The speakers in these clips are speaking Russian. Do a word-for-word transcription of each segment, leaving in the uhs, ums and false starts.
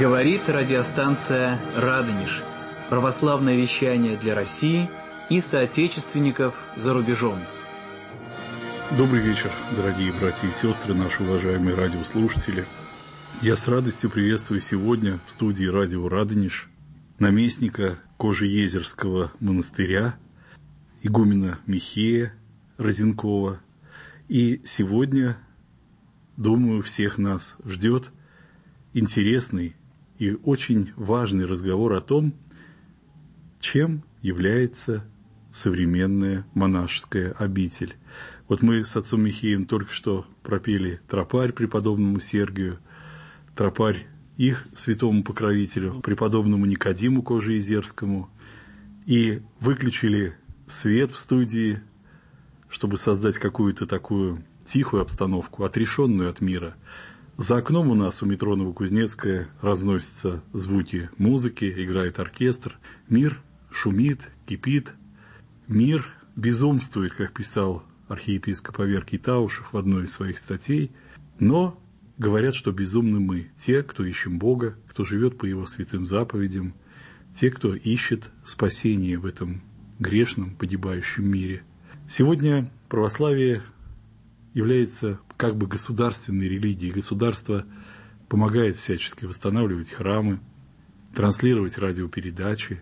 Говорит радиостанция «Радонеж». Православное вещание для России и соотечественников за рубежом. Добрый вечер, дорогие братья и сестры, наши уважаемые радиослушатели. Я с радостью приветствую сегодня в студии радио «Радонеж» наместника Кожеезерского монастыря, игумена Михея Розенкова. И сегодня, думаю, всех нас ждет интересный и очень важный разговор о том, чем является современная монашеская обитель. Вот мы с отцом Михеем только что пропели тропарь преподобному Сергию, тропарь их святому покровителю, преподобному Никодиму Кожеезерскому, и выключили свет в студии, чтобы создать какую-то такую тихую обстановку, отрешенную от мира. За окном у нас у метро Новокузнецкая разносятся звуки музыки, играет оркестр. Мир шумит, кипит. Мир безумствует, как писал архиепископ Аверкий Таушев в одной из своих статей. Но говорят, что безумны мы, те, кто ищем Бога, кто живет по Его святым заповедям, те, кто ищет спасение в этом грешном, погибающем мире. Сегодня православие является как бы государственной религией. Государство помогает всячески восстанавливать храмы, транслировать радиопередачи.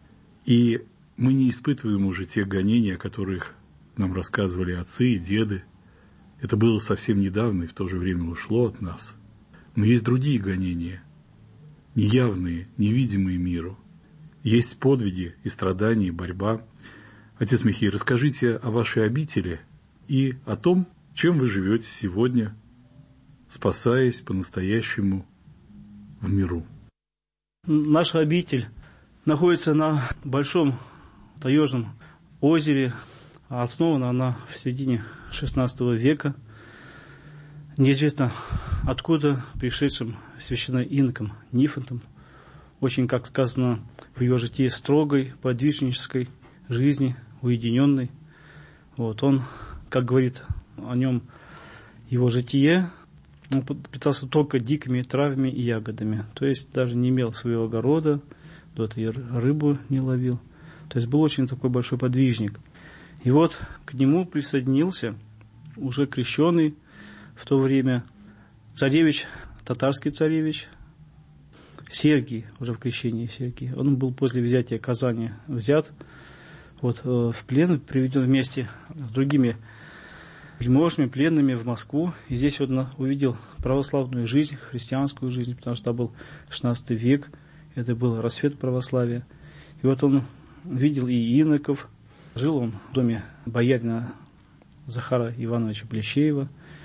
И мы не испытываем уже тех гонений, о которых нам рассказывали отцы и деды. Это было совсем недавно и в то же время ушло от нас. Но есть другие гонения, неявные, невидимые миру. Есть подвиги и страдания, и борьба. Отец Михей, расскажите о вашей обители и о том, чем вы живете сегодня, спасаясь по-настоящему в миру. Наша обитель находится на большом таежном озере. Основана она в середине шестнадцатого века. Неизвестно откуда пришедшим священноиноком Нифонтом. Очень, как сказано в ее житии, строгой, подвижнической жизни, уединенной. Вот он, как говорит о нем его житие, он питался только дикими травами и ягодами. То есть даже не имел своего огорода, тот и рыбу не ловил. То есть был очень такой большой подвижник. И вот к нему присоединился уже крещеный в то время царевич, татарский царевич, Сергий, уже в крещении Сергий. Он был после взятия Казани взят вот, в плен, приведен вместе с другими вельможами, пленными в Москву. И здесь вот он увидел православную жизнь, христианскую жизнь, потому что это был шестнадцатый век, это был расцвет православия. И вот он видел и иноков. Жил он в доме боярина Захара Ивановича Плещеева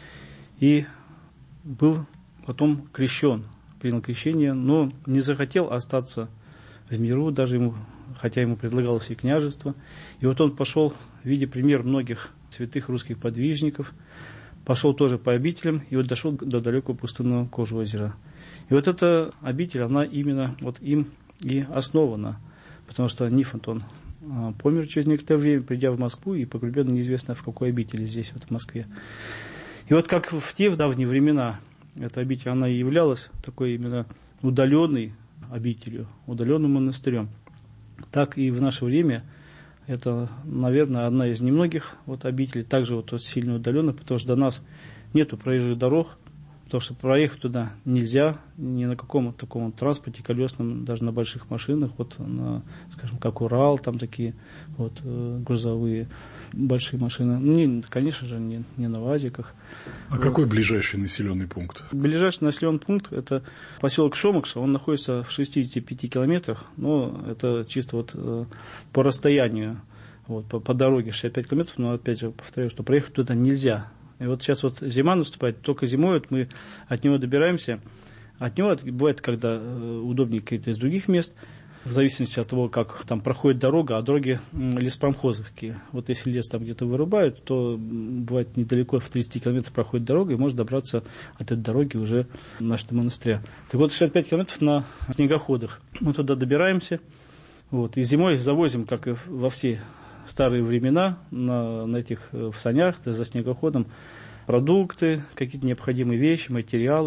и был потом крещен, принял крещение, но не захотел остаться в миру, даже ему, хотя ему предлагалось и княжество. И вот он пошел, видя пример многих святых русских подвижников, пошел тоже по обителям и вот дошел до далекого пустынного Кожеозера. И вот эта обитель, она именно вот им и основана, потому что Нифонт, он помер через некоторое время, придя в Москву и погребен неизвестно в какой обители здесь, вот в Москве. И вот как в те в давние времена эта обитель, она и являлась такой именно удаленной обителью, удаленным монастырем, так и в наше время это, наверное, одна из немногих вот обителей, также вот сильно удаленных, потому что до нас нету проезжих дорог, потому что проехать туда нельзя ни на каком таком транспорте колесном, даже на больших машинах, вот на, скажем, как Урал, там такие вот грузовые большие машины. Ну, не, конечно же, не, не на ВАЗиках. А вот. Какой ближайший населенный пункт? Ближайший населенный пункт — это поселок Шомокша, он находится в шестидесяти пяти километрах, но это чисто вот по расстоянию, вот, по, по дороге шестьдесят пять километров, но опять же повторяю, что проехать туда нельзя. И вот сейчас вот зима наступает, только зимой вот мы от него добираемся. От него бывает, когда удобнее какие-то из других мест, в зависимости от того, как там проходит дорога, а дороги леспромхозовские. Вот если лес там где-то вырубают, то бывает недалеко, в тридцати километрах проходит дорога, и можно добраться от этой дороги уже в наш монастырь. Так вот, шестьдесят пять километров на снегоходах. Мы туда добираемся, вот, и зимой завозим, как и во все старые времена, на, на этих в санях, за снегоходом, продукты, какие-то необходимые вещи, материалы,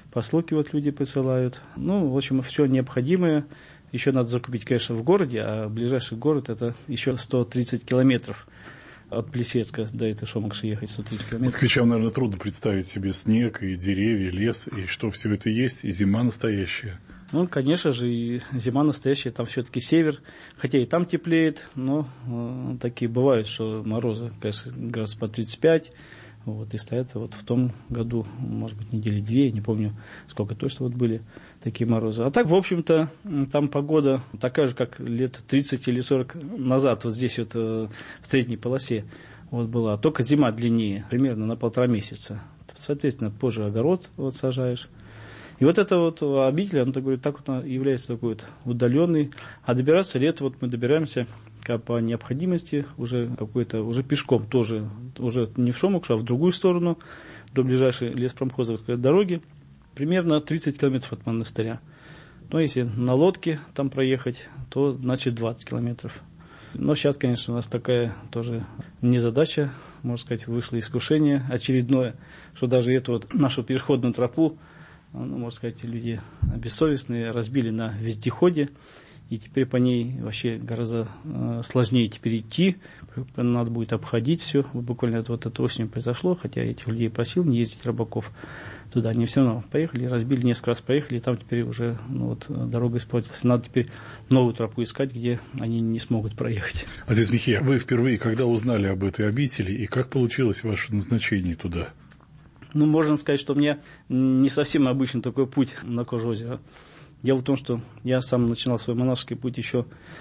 посылки вот люди присылают. Ну, в общем, все необходимое. Еще надо закупить, конечно, в городе, а ближайший город это еще сто тридцать километров. От Плесецка до этой Шомакши ехать сто тридцать километров. Москвичам, наверное, трудно представить себе снег, и деревья, лес, и что все это есть, и зима настоящая. Ну, конечно же, и зима настоящая, там все-таки север, хотя и там теплеет, но э, такие бывают, что морозы, конечно, градус по тридцать пять, вот, и стоят вот в том году, может быть, недели две, не помню, сколько точно вот были такие морозы. А так, в общем-то, там погода такая же, как лет тридцать или сорок назад, вот здесь вот в средней полосе вот была, только зима длиннее, примерно на полтора месяца. Соответственно, позже огород вот сажаешь. И вот это вот обитель, он так, так вот является такой вот удаленный, а добираться лето вот мы добираемся как по необходимости уже какой-то, уже пешком тоже, уже не в Шомакшу, а в другую сторону, до ближайшей леспромхозовской дороги, примерно тридцать километров от монастыря. Но если на лодке там проехать, то значит двадцать километров. Но сейчас, конечно, у нас такая тоже незадача, можно сказать, вышло искушение очередное, что даже эту вот нашу пешеходную тропу, ну, можно сказать, люди бессовестные разбили на вездеходе, и теперь по ней вообще гораздо э, сложнее теперь идти, надо будет обходить все. Буквально это, вот это осенью произошло, хотя я этих людей просил не ездить, рыбаков, туда. Они все равно поехали, разбили, несколько раз поехали, и там теперь уже ну, вот, дорога испортилась. Надо теперь новую тропу искать, где они не смогут проехать. Отец Михей, вы впервые когда узнали об этой обители, и как получилось ваше назначение туда? Ну, можно сказать, что у меня не совсем обычный такой путь на Кожозеро. Дело в том, что я сам начинал свой монашеский путь еще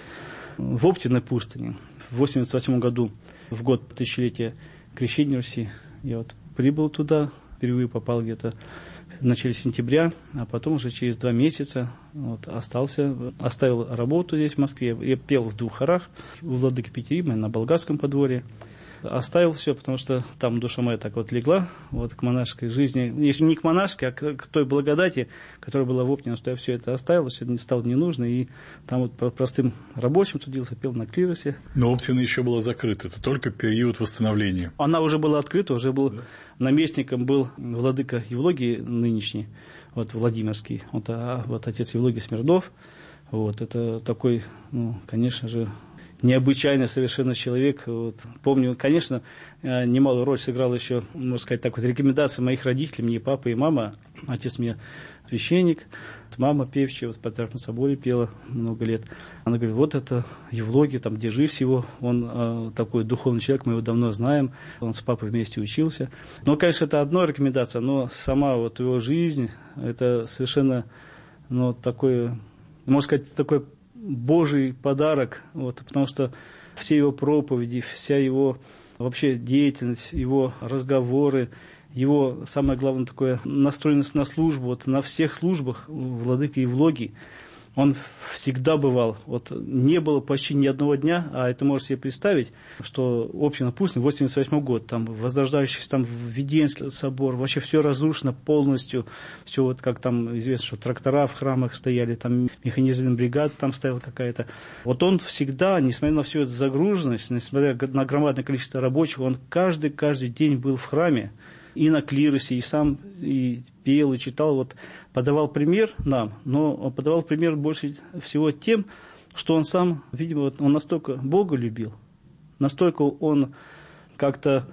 в Оптиной пустыне. В восемьдесят восьмом году, в год тысячелетия крещения Руси, я вот прибыл туда, впервые попал где-то в начале сентября, а потом уже через два месяца вот, остался, оставил работу здесь в Москве. Я пел в двух хорах у владыки Петерима на Болгарском подворье. Оставил все, потому что там душа моя так вот легла вот, к монашеской жизни. Не к монашеской, а к, к той благодати, которая была в Оптине, что я все это оставил, все это не стало не нужно. И там вот простым рабочим трудился, пел на клиросе. Но Оптина еще была закрыта, это только период восстановления. Она уже была открыта, уже был да. наместником был владыка Евлогий нынешний, вот Владимирский, вот, а, вот отец Евлогий Смирнов. Вот, это такой, ну, конечно же, необычайный совершенно человек. Вот. Помню, конечно, немалую роль сыграла еще, можно сказать, так вот, рекомендация моих родителей, мне папа и мама. Отец мне священник, мама певчая, вот в Патриаршем соборе пела много лет. Она говорит, вот это Евлогий, там, держись его, он э, такой духовный человек, мы его давно знаем, он с папой вместе учился. Но, конечно, это одна рекомендация, но сама вот его жизнь, это совершенно, ну, такое, можно сказать, такое Божий подарок, вот, потому что все его проповеди, вся его вообще деятельность, его разговоры, его, самое главное, такое настроенность на службу, вот на всех службах владыка Евлогий, он всегда бывал, вот не было почти ни одного дня, а это можете себе представить, что Оптина пустыня, восемьдесят восьмой год, там возрождающийся там Введенский собор, вообще все разрушено полностью, все вот как там известно, что трактора в храмах стояли, там механизированная бригада там стояла какая-то. Вот он всегда, несмотря на всю эту загруженность, несмотря на громадное количество рабочих, он каждый-каждый день был в храме, и на клиросе, и сам и пел, и читал, вот, подавал пример нам, но он подавал пример больше всего тем, что он сам, видимо, вот, он настолько Бога любил, настолько он как-то,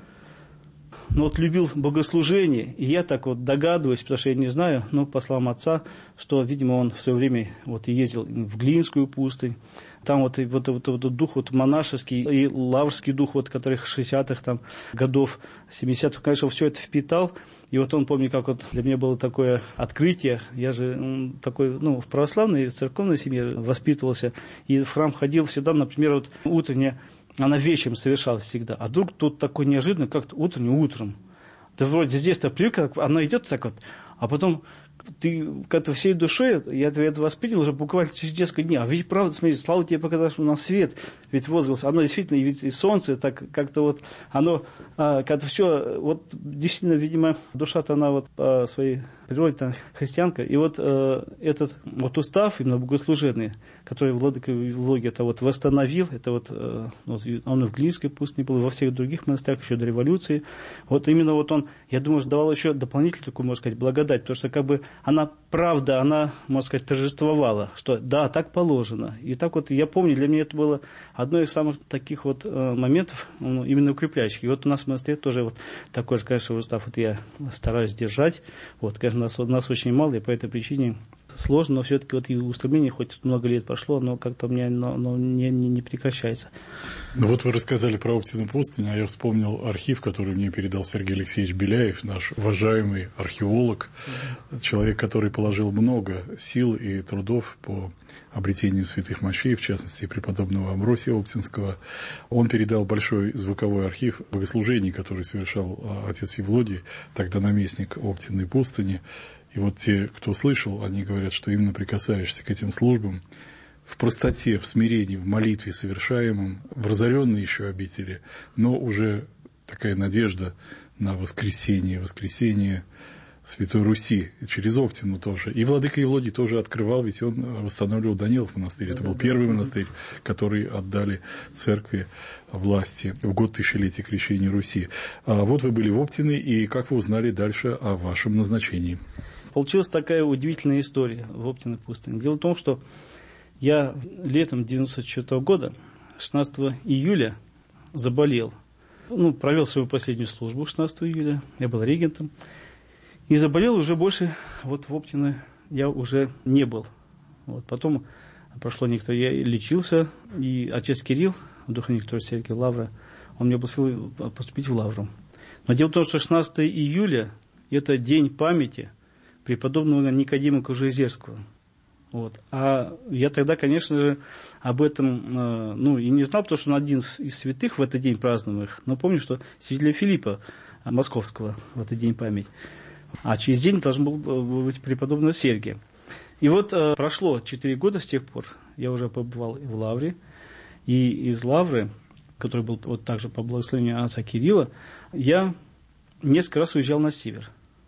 ну, вот, любил богослужение, и я так вот догадываюсь, потому что я не знаю, но по словам отца, что, видимо, он в свое время вот, и ездил в Глинскую пустынь, там вот, и вот, вот, вот дух вот, монашеский и лаврский дух, вот, которых шестидесятых там, годов, семидесятых, конечно, все это впитал. И вот он, помню, как вот для меня было такое открытие. Я же ну, такой, ну, в православной, в церковной семье воспитывался. И в храм ходил всегда, например, вот утренняя, она вечером совершалась всегда. А вдруг тут такой неожиданно, как-то утреннее утром. Ты вроде здесь-то привык, она идет так вот, а потом ты как-то всей душой, я это воспринял уже буквально через несколько дней. А ведь правда, смотри, слава тебе показавшему на свет, ведь возглас, оно действительно, и ведь и солнце, так как-то вот, оно, а, как-то все, вот действительно, видимо, душа-то она вот по своей природе христианка, и вот э, этот вот устав именно богослужебный, который владыка Евлогий это вот восстановил, это вот, э, вот он в Глинской пустыне был, во всех других монастырях еще до революции, вот именно вот он, я думаю, давал еще дополнительную такую, можно сказать, благодать, потому что как бы она правда, она, можно сказать, торжествовала, что да, так положено. И так вот, я помню, для меня это было одно из самых таких вот э, моментов, ну, именно укрепляющих. И вот у нас в монастыре тоже вот такой же, конечно, устав вот я стараюсь держать. Вот, конечно, нас, нас очень мало, и по этой причине сложно, но все-таки вот и устремление, хоть много лет прошло, но как-то у меня но, но не, не, не прекращается. Ну вот вы рассказали про Оптину пустынь, а я вспомнил архив, который мне передал Сергей Алексеевич Беляев, наш уважаемый археолог, mm-hmm. человек, который положил много сил и трудов по обретению святых мощей, в частности, преподобного Амвросия Оптинского. Он передал большой звуковой архив богослужений, который совершал отец Евлодий, тогда наместник Оптиной пустыни. И вот те, кто слышал, они говорят, что именно прикасаешься к этим службам в простоте, в смирении, в молитве совершаемом, в разоренной еще обители, но уже такая надежда на воскресение, воскресение Святой Руси, через Оптину тоже. И владыка Евлодий тоже открывал, ведь он восстанавливал Данилов монастырь. Это был первый монастырь, который отдали церкви власти в год тысячелетия крещения Руси. А вот вы были в Оптине, и как вы узнали дальше о вашем назначении? Получилась такая удивительная история в Оптиной пустыне. Дело в том, что я летом девяносто четвёртого года, шестнадцатого июля, заболел. Ну, провел свою последнюю службу шестнадцатого июля, я был регентом. И заболел уже больше, вот в Оптино я уже не был. Вот, потом прошло некоторое, я лечился, и отец Кирилл, духовник тоже Сергия Лавра, он мне благословил поступить в Лавру. Но дело в том, что шестнадцатого июля это день памяти преподобного Никодима Кожеизерского. Вот. А я тогда, конечно же, об этом, ну, и не знал, потому что он один из святых в этот день празднуемых, но помню, что святителя Филиппа Московского в этот день память. А через день должен был быть преподобного Сергия. И вот э, прошло четыре года с тех пор, я уже побывал в Лавре, и из Лавры, который был вот также по благословению отца Кирилла, я несколько раз уезжал на север.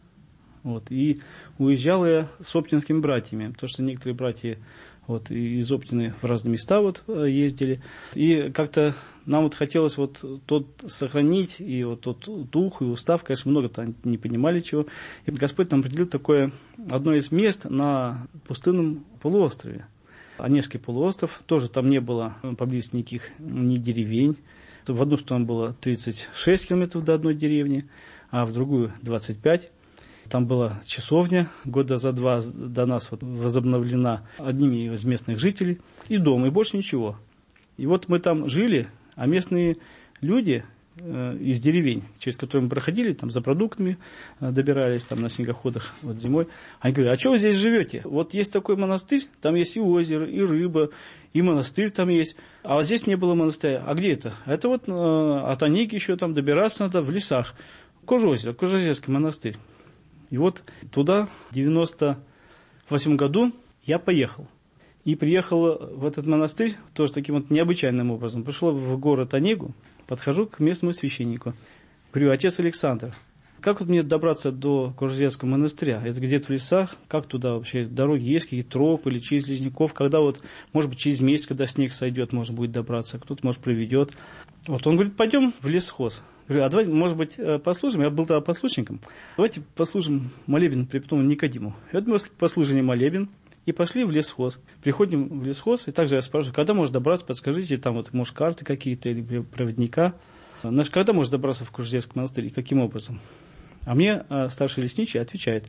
Вот, и уезжал я с оптинскими братьями, потому что некоторые братья вот, из Оптины в разные места вот, ездили. И как-то нам вот хотелось вот тот сохранить, и вот тот дух, и устав, конечно, много-то не понимали чего. И Господь нам определил такое одно из мест на пустынном полуострове. Онежский полуостров, тоже там не было поблизости никаких ни деревень. В одну сторону было тридцать шесть километров до одной деревни, а в другую двадцать пять. Там была часовня, года за два до нас вот возобновлена одними из местных жителей, и дом, и больше ничего. И вот мы там жили, а местные люди э, из деревень, через которые мы проходили, там за продуктами э, добирались, там на снегоходах вот зимой, они говорят, а что вы здесь живете? Вот есть такой монастырь, там есть и озеро, и рыба, и монастырь там есть, а вот здесь не было монастыря. А где это? Это вот э, от Онеги еще там добираться надо в лесах. Кожеозеро, Кожеозерский монастырь. И вот туда в девяносто восьмом году я поехал. И приехал в этот монастырь тоже таким вот необычайным образом. Пришел в город Онегу, подхожу к местному священнику. Говорю, отец Александр, как вот мне добраться до Кожеозерского монастыря? Это где-то в лесах? Как туда вообще? Дороги есть, какие-то тропы или через ледников? Когда вот, может быть, через месяц, когда снег сойдет, можно будет добраться. Кто-то, может, проведет. Вот он говорит, пойдем в лесхоз. Говорю, а давайте, может быть, послушаем, я был тогда послушником, давайте послушаем молебен преподобному Никодиму. И вот мы послушали молебен и пошли в лесхоз. Приходим в лесхоз, и также я спрашиваю, когда можно добраться, подскажите, там вот, может, карты какие-то или проводника. Наш, когда можно добраться в Кожеозерский монастырь и каким образом? А мне а, старший лесничий отвечает,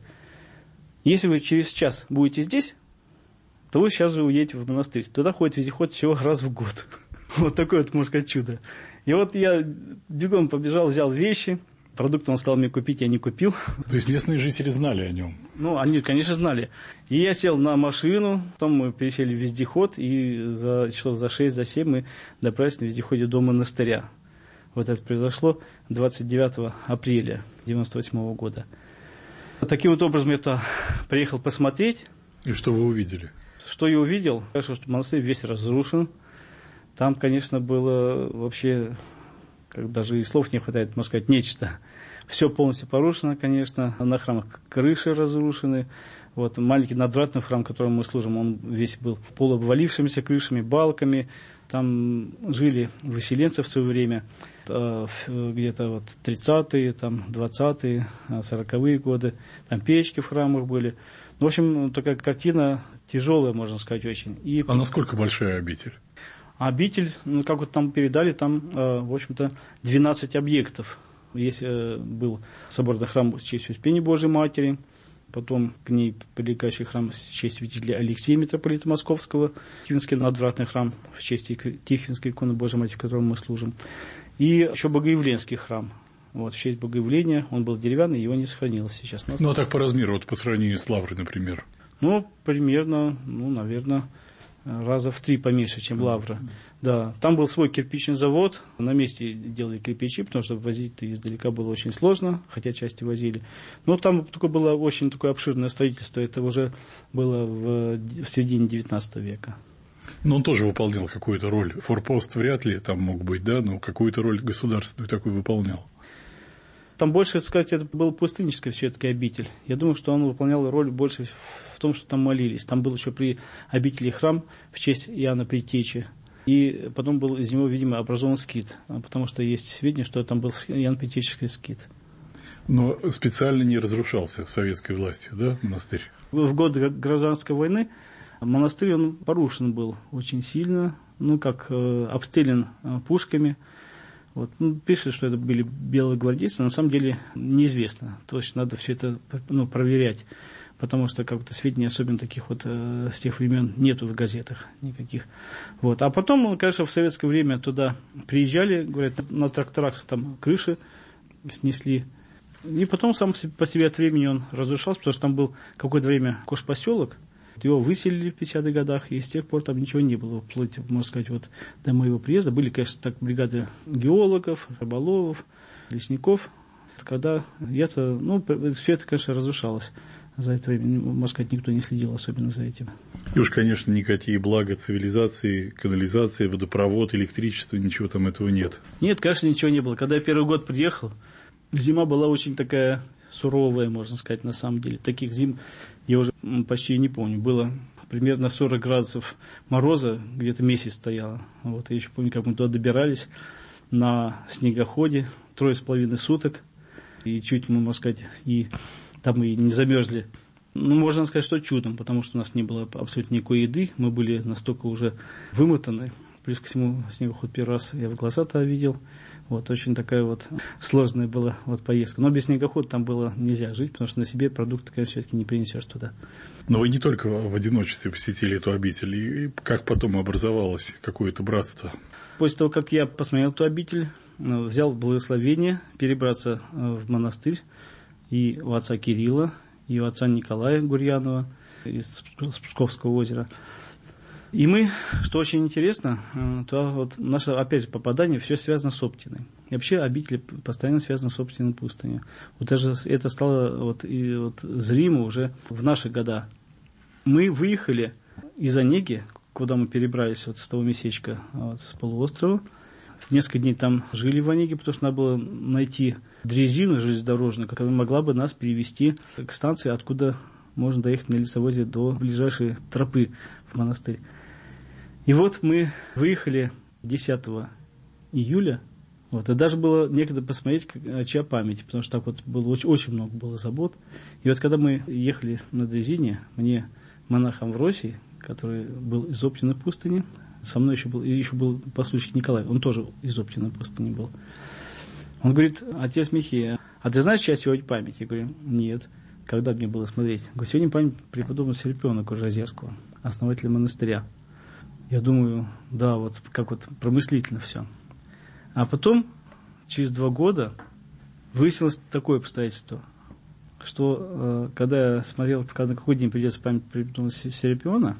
если вы через час будете здесь, то вы сейчас же уедете в монастырь. Туда ходит вездеход всего раз в год. Вот такое вот, можно сказать, чудо. И вот я бегом побежал, взял вещи, продукты он стал мне купить, я не купил. То есть местные жители знали о нем? Ну, они, конечно, знали. И я сел на машину, потом мы пересели в вездеход, и за, что, за шесть, за семь мы добрались на вездеходе до монастыря. Вот это произошло двадцать девятого апреля девяносто восьмого года. Таким вот образом я туда приехал посмотреть. И что вы увидели? Что я увидел? Конечно, что монастырь весь разрушен. Там, конечно, было вообще, как даже и слов не хватает, можно сказать, нечто. Все полностью порушено, конечно. На храмах крыши разрушены. Вот маленький надвратный храм, которому мы служим, он весь был полуобвалившимися крышами, балками. Там жили выселенцы в свое время, где-то вот тридцатые, там двадцатые, сороковые годы. Там печки в храмах были. В общем, такая картина тяжелая, можно сказать, очень. И... А насколько большая обитель? Обитель, ну, как вот там передали, там, в общем-то, двенадцать объектов. Есть был соборный храм в честь Успения Божией Матери, потом к ней прилегающий храм в честь святителя Алексея, митрополита Московского, Тихвинский надвратный храм в честь Тихвинской иконы Божией Матери, в котором мы служим, и еще Богоявленский храм. Вот, в честь Богоявления, он был деревянный, его не сохранилось сейчас. Ну, а так по размеру, вот по сравнению с Лаврой, например? Ну, примерно, ну, наверное, раза в три поменьше, чем Лавра. Да, там был свой кирпичный завод, на месте делали кирпичи, потому что возить-то издалека было очень сложно, хотя части возили. Но там только было очень такое обширное строительство, это уже было в, в середине девятнадцатого века. Но он тоже выполнял какую-то роль. Форпост вряд ли там мог быть, да, но какую-то роль государственную такую выполнял. Там больше, сказать, это был пустыннический все-таки обитель. Я думаю, что он выполнял роль больше в том, что там молились. Там был еще при обители храм в честь Иоанна Предтечи. И потом был из него, видимо, образован скит. Потому что есть сведения, что там был Иоанн Предтеческий скит. Но специально не разрушался советской властью, да, монастырь? В годы гражданской войны монастырь он порушен был очень сильно. Ну, как э, обстрелян э, пушками. Вот. Ну, пишет, что это были белые гвардейцы, на самом деле неизвестно. Точно надо все это, ну, проверять, потому что как-то сведений особенно таких вот э, с тех времен нету в газетах никаких. Вот. А потом, конечно, в советское время туда приезжали, говорят, на тракторах там крыши снесли. И потом сам по себе от времени он разрушался, потому что там был какое-то время кошпоселок. Его выселили в пятидесятых годах, и с тех пор там ничего не было, вплоть, можно сказать, вот до моего приезда. Были, конечно, так бригады геологов, рыболовов, лесников. Когда я-то, ну, все это, конечно, разрушалось за это время. Можно сказать, никто не следил особенно за этим. И уж, конечно, никакие блага цивилизации, канализация, водопровод, электричество, ничего там этого нет. Нет, конечно, ничего не было. Когда я первый год приехал, зима была очень такая суровая, можно сказать, на самом деле. Таких зим я уже почти не помню. Было примерно сорок градусов мороза, где-то месяц стояло. Вот, я еще помню, как мы туда добирались на снегоходе, трое с половиной суток. И чуть мы, можно сказать, и там и не замерзли. Ну, можно сказать, что чудом, потому что у нас не было абсолютно никакой еды. Мы были настолько уже вымотаны. Плюс ко всему, снегоход первый раз я в глаза-то видел. Вот, очень такая вот сложная была вот поездка. Но без снегохода там было нельзя жить, потому что на себе продукты, конечно, все-таки не принесешь туда. Но вы не только в одиночестве посетили эту обитель, и как потом образовалось какое-то братство? После того, как я посмотрел эту обитель, взял благословение перебраться в монастырь и у отца Кирилла, и у отца Николая Гурьянова из Псковского озера. И мы, что очень интересно, то вот наше, опять же, попадание, все связано с Оптиной. И вообще обитель постоянно связана с Оптиной пустыней. Вот даже это стало вот, и вот зримо уже в наши года. Мы выехали из Онеги, куда мы перебрались вот с того местечка, вот, с полуострова. Несколько дней там жили в Онеге, потому что надо было найти дрезину железнодорожную, которая могла бы нас перевести к станции, откуда можно доехать на лесовозе до ближайшей тропы в монастырь. И вот мы выехали десятого июля, вот, и даже было некогда посмотреть, как, чья память, потому что так вот было очень, очень много было забот. И вот когда мы ехали на дрезине, мне монах Амвросий, который был из Оптиной пустыни, со мной еще был, еще был послушник Николай, он тоже из Оптиной пустыни был. Он говорит: отец Михей, а ты знаешь, чья сегодня память? Я говорю: нет. Когда мне было смотреть? Я говорю: сегодня память преподобного Серапиона Кожеозерского, основателя монастыря. Я думаю, да, вот как вот промыслительно все. А потом, через два года, выяснилось такое обстоятельство, что э, когда я смотрел, когда, на какой день придется память преподобного Серапиона,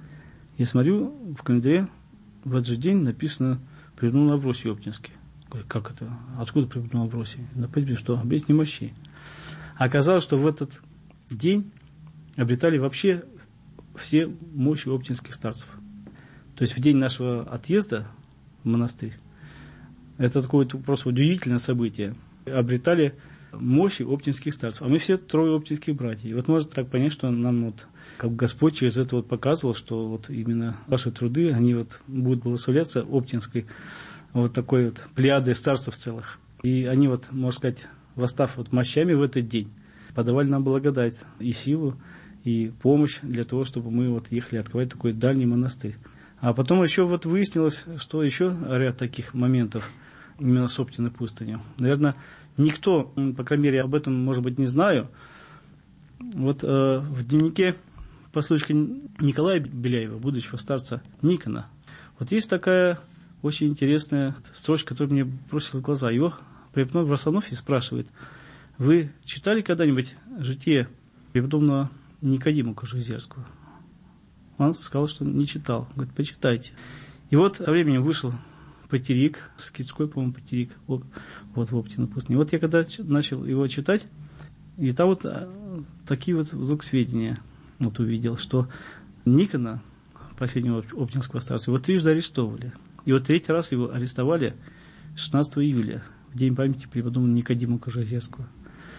я смотрю, в календаре в этот же день написано «Преподобный Амвросий Оптинский». Говорю: как это? Откуда преподобный Амвросий? Напомню, что обеть немощей. Оказалось, что в этот день обретали вообще все мощи оптинских старцев. То есть в день нашего отъезда в монастырь, это такое просто удивительное событие, обретали мощи оптинских старцев. А мы все трое оптинских братьев. И вот можно так понять, что нам вот, как Господь через это вот показывал, что вот именно ваши труды, они вот будут благословляться оптинской вот такой вот плеядой старцев целых. И они вот, можно сказать, восстав вот мощами в этот день, подавали нам благодать и силу, и помощь для того, чтобы мы вот ехали открывать такой дальний монастырь. А потом еще вот выяснилось, что еще ряд таких моментов именно с Оптиной пустынью. Наверное, никто, по крайней мере, об этом, может быть, не знаю. Вот э, в дневнике послушника Николая Беляева, будущего старца Никона, вот есть такая очень интересная строчка, которая мне бросилась в глаза. Его преподобный Варсонофий спрашивает: вы читали когда-нибудь житие преподобного Никодима Кожезерского? Он сказал, что не читал. Говорит, почитайте. И вот со временем вышел Патерик, скитской, по-моему, Патерик, вот в Оптиной пустыне. Вот я когда начал его читать, и там вот такие вот вдруг сведения вот увидел, что Никона, последнего оптинского старца, его трижды арестовывали. И вот третий раз его арестовали шестнадцатого июля, в день памяти преподобного Никодима Кожезерского.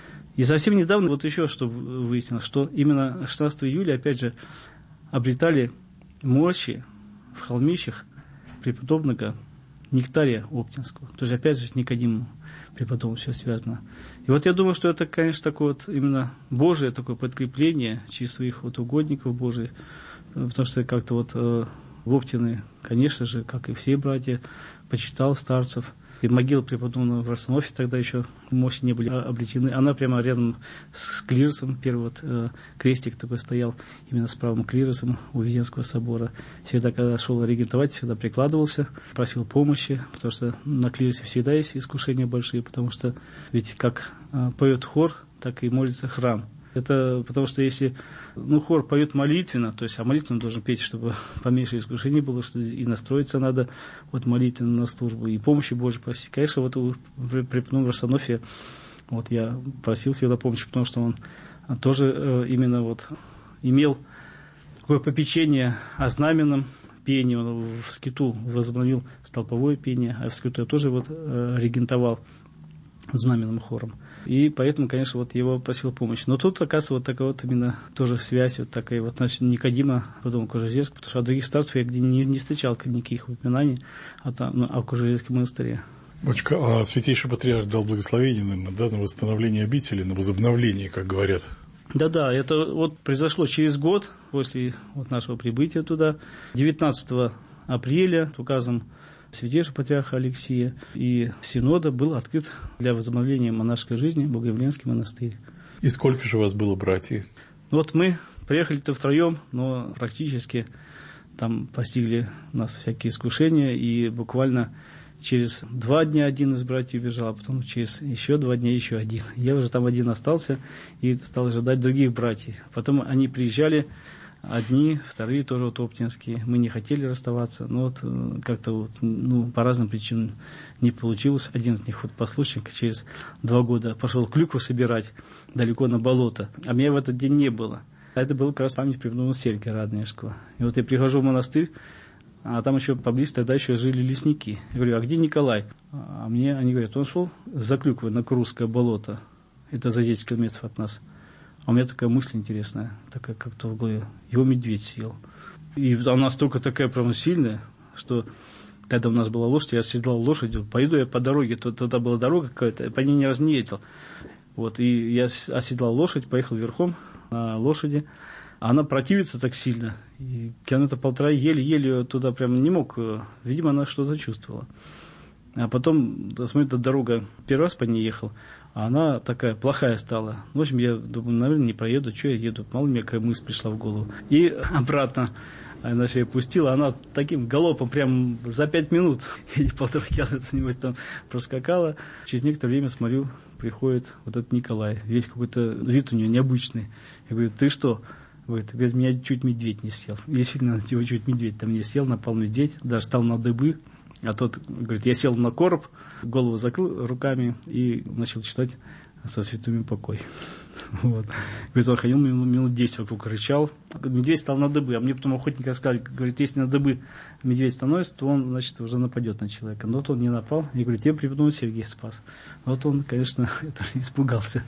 И совсем недавно вот еще что выяснилось, что именно шестнадцатого июля, опять же, обретали мощи в холмищах преподобного Нектария Оптинского. То есть, опять же, с Никодимом преподобным все связано. И вот я думаю, что это, конечно, такое вот именно Божие такое подкрепление через своих вот угодников Божьих, потому что как-то вот э, в Оптины, конечно же, как и все братья, почитал старцев. И могила преподобного Варсонофия тогда еще мощи не были обретены. Она прямо рядом с клиросом, первый вот э, крестик такой стоял именно с правым клиросом у Введенского собора. Всегда, когда шел регентовать, всегда прикладывался, просил помощи, потому что на клиросе всегда есть искушения большие, потому что ведь как э, поет хор, так и молится храм. Это потому что если ну, хор поет молитвенно, то есть, а молитвенно должен петь, чтобы поменьше искушений было, что и настроиться надо вот молитвенно на службу, и помощи Божьей просить. Конечно, вот у преподобного Варсонофия вот я просил всегда помощи, потому что он тоже э, именно вот имел такое попечение о знаменном пении. Он в скиту возобновил столповое пение, а в скиту я тоже вот э, регентовал знаменным хором. И поэтому, конечно, вот его просил помощи. Но тут, оказывается, вот такая вот именно тоже связь, вот такая вот, значит, Никодима, потом Кожезерского, потому что от других старцев я где не, не встречал никаких упоминаний о, там, ну, о Кожезерском монастыре. Бочка, а Святейший Патриарх дал благословение, наверное, да, на восстановление обители, на возобновление, как говорят. Да-да, это вот произошло через год после вот нашего прибытия туда, девятнадцатого апреля, указом Святейшего Патриарха Алексия и Синода был открыт для возобновления монашеской жизни Богоявленский монастырь. И сколько же у вас было братьев? Вот мы приехали-то втроем, но практически там постигли нас всякие искушения, и буквально через два дня один из братьев бежал, а потом через еще два дня еще один. Я уже там один остался и стал ожидать других братьев. Потом они приезжали, одни, вторые тоже вот оптинские. Мы не хотели расставаться, но вот как-то вот, ну, по разным причинам не получилось. Один из них вот послушник через два года пошел клюкву собирать далеко на болото, а меня в этот день не было. А это был как раз память преподобного Сергия Радонежского. И вот я прихожу в монастырь, а там еще поблизости тогда еще жили лесники. Я говорю, а где Николай? А мне они говорят, он шел за клюквой на Крузское болото. Это за десять километров от нас. А у меня такая мысль интересная, такая как-то в голове. Его медведь съел. И она настолько такая прям сильная, что когда у нас была лошадь, я оседлал лошадь, пойду я по дороге, тогда была дорога какая-то, я по ней ни разу не ездил. Вот, и я оседлал лошадь, поехал верхом на лошади. А она противится так сильно. И километра полтора еле-еле туда прям не мог. Видимо, она что-то чувствовала. А потом, смотрю, дорога, первый раз по ней ехал, а она такая плохая стала. В общем, я думаю, наверное, не проеду, что я еду. Мало ли мне какая мысль пришла в голову. И обратно она себя пустила, она таким галопом прям за пять минут и полтора километра там проскакала. Через некоторое время смотрю, приходит вот этот Николай. Весь какой-то вид у него необычный. Я говорю, ты что? Говорит, меня чуть медведь не съел. Действительно, его чуть медведь там не съел, напал медведь, даже стал на дыбы. А тот, говорит, я сел на короб, голову закрыл руками и начал читать со святыми покой. Вот. Говорит, он ходил минут, минут десять вокруг, рычал. Медведь стал на дыбы. А мне потом охотник рассказали, говорит, если на дыбы медведь становится, то он, значит, уже нападет на человека. Но вот он не напал. Я говорю, тебе преподобный Сергий спас. Вот он, конечно, это, испугался.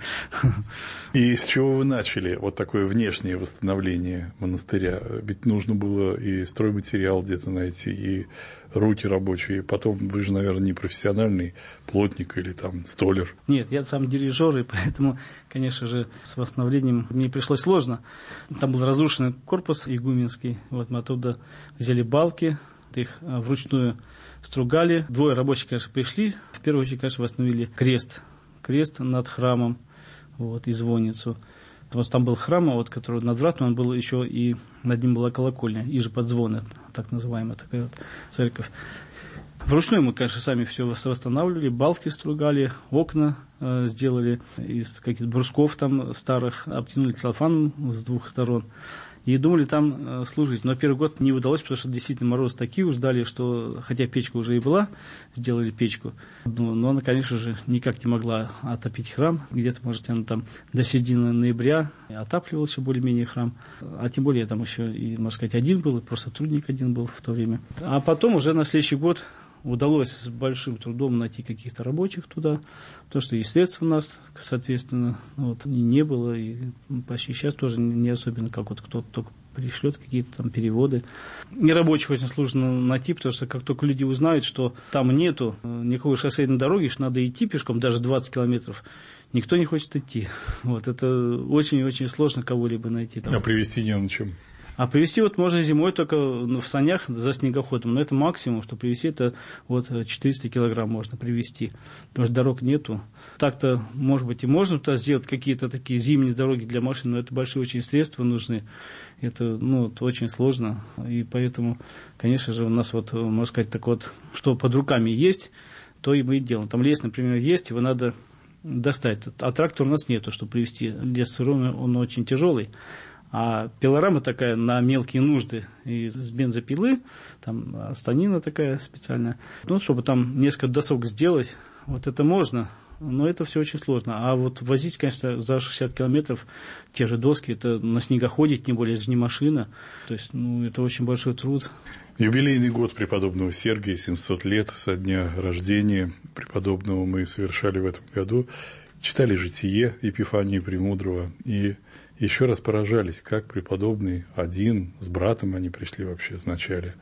И с чего вы начали вот такое внешнее восстановление монастыря? Ведь нужно было и стройматериал где-то найти, и руки рабочие. Потом вы же, наверное, не профессиональный плотник или там столяр. Нет, я сам дирижер, и поэтому, конечно же, с восстановлением мне пришлось сложно. Там был разрушенный корпус игуменский. Вот мы оттуда взяли балки, их вручную стругали. Двое рабочих, конечно, пришли. В первую очередь, конечно, восстановили крест. Крест над храмом, вот, и звонницу. Потому что там был храм, вот, который надвратный, он был еще и над ним была колокольня, и же подзвоны, так называемая такая вот церковь. Вручную мы, конечно, сами все восстанавливали, балки стругали, окна э, сделали из каких-то брусков там старых, обтянули целлофаном с двух сторон. И думали там э, служить. Но первый год не удалось, потому что действительно морозы такие уж дали, что, хотя печка уже и была, сделали печку, но, но она, конечно же, никак не могла отопить храм. Где-то, может, она там до середины ноября отапливался еще более-менее храм. А тем более там еще и, можно сказать, один был, и просто сотрудник один был в то время. А потом уже на следующий год удалось с большим трудом найти каких-то рабочих туда, потому что и средств у нас, соответственно, вот, не было, и почти сейчас тоже не особенно, как вот кто-то только пришлет какие-то там переводы. Нерабочих очень сложно найти, потому что как только люди узнают, что там нету никакой шоссейной дороги, что надо идти пешком, даже двадцать километров, никто не хочет идти. Вот, это очень-очень сложно кого-либо найти. Там. А привезти не на чем? А привезти вот можно зимой только в санях за снегоходом. Но это максимум, что привезти, это вот четыреста килограмм можно привезти. Потому что дорог нету. Так-то, может быть, и можно туда сделать какие-то такие зимние дороги для машин, но это большие очень средства нужны. Это, ну, это очень сложно. И поэтому, конечно же, у нас вот, можно сказать, так вот, что под руками есть, то и мы и делаем. Там лес, например, есть, его надо достать. А трактора у нас нету, чтобы привезти. Лес сырой, он очень тяжелый. А пилорама такая на мелкие нужды из бензопилы, там станина такая специальная. Ну, чтобы там несколько досок сделать, вот это можно, но это все очень сложно. А вот возить, конечно, за шестьдесят километров те же доски, это на снегоходе, тем более, это же не машина. То есть, ну, это очень большой труд. Юбилейный год преподобного Сергия, семьсот лет со дня рождения преподобного мы совершали в этом году. Читали житие Епифании Премудрого и еще раз поражались, как преподобный один, с братом они пришли вообще вначале,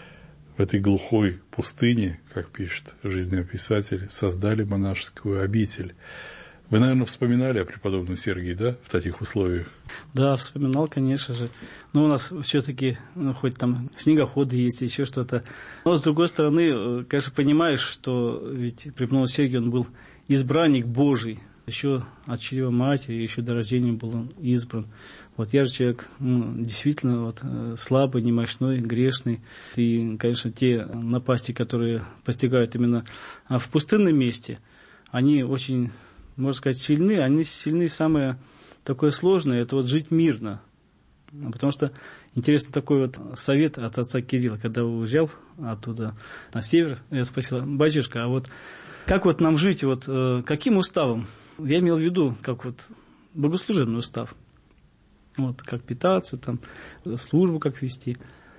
в этой глухой пустыне, как пишет жизнеописатель, создали монашескую обитель. Вы, наверное, вспоминали о преподобном Сергии, да, в таких условиях? Да, вспоминал, конечно же. Но у нас все-таки, ну, хоть там снегоходы есть, еще что-то. Но, с другой стороны, конечно, понимаешь, что ведь преподобный Сергий, он был избранник Божий. Еще от чрева матери, еще до рождения был он избран. Вот я же человек, ну, действительно вот, слабый, немощной, грешный. И, конечно, те напасти, которые постигают именно в пустынном месте, они очень, можно сказать, сильны. Они сильны, самое такое сложное, это вот жить мирно. Потому что интересно такой вот совет от отца Кирилла, когда уезжал оттуда на север, я спросил: батюшка, а вот как вот нам жить, вот каким уставом? Я имел в виду, как вот богослужебный устав. Вот, как питаться, там, службу как вести.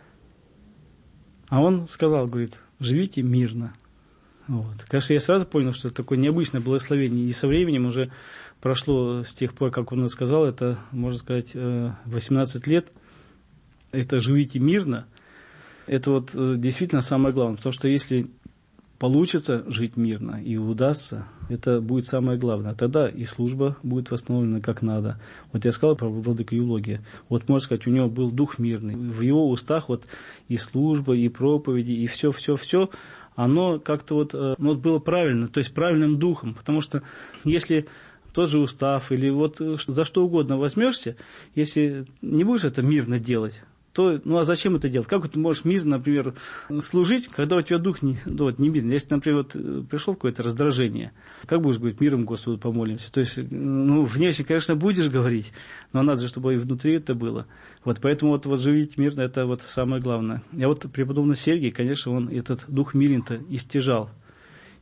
А он сказал, говорит, живите мирно. Вот. Конечно, я сразу понял, что это такое необычное благословение. И со временем уже прошло с тех пор, как он это сказал, это, можно сказать, восемнадцать лет. Это живите мирно. Это вот действительно самое главное. Потому что если получится жить мирно и удастся, это будет самое главное. Тогда и служба будет восстановлена как надо. Вот я сказал про владыку Евлогия. Вот, можно сказать, у него был дух мирный. В его устах вот и служба, и проповеди, и все-все-все, оно как-то вот, ну, вот было правильно, то есть правильным духом. Потому что если тот же устав или вот за что угодно возьмешься, если не будешь это мирно делать, то, ну а зачем это делать? Как ты можешь мирно, например, служить, когда у тебя дух не, ну, вот, не мирный? Если, например, вот, пришло какое-то раздражение, как будешь говорить, миром Господу помолимся? То есть, ну, внешне, конечно, будешь говорить, но надо же, чтобы и внутри это было. Вот, поэтому вот, вот живите мирно, это вот самое главное. А вот преподобный Сергий, конечно, он этот дух мирен-то истяжал.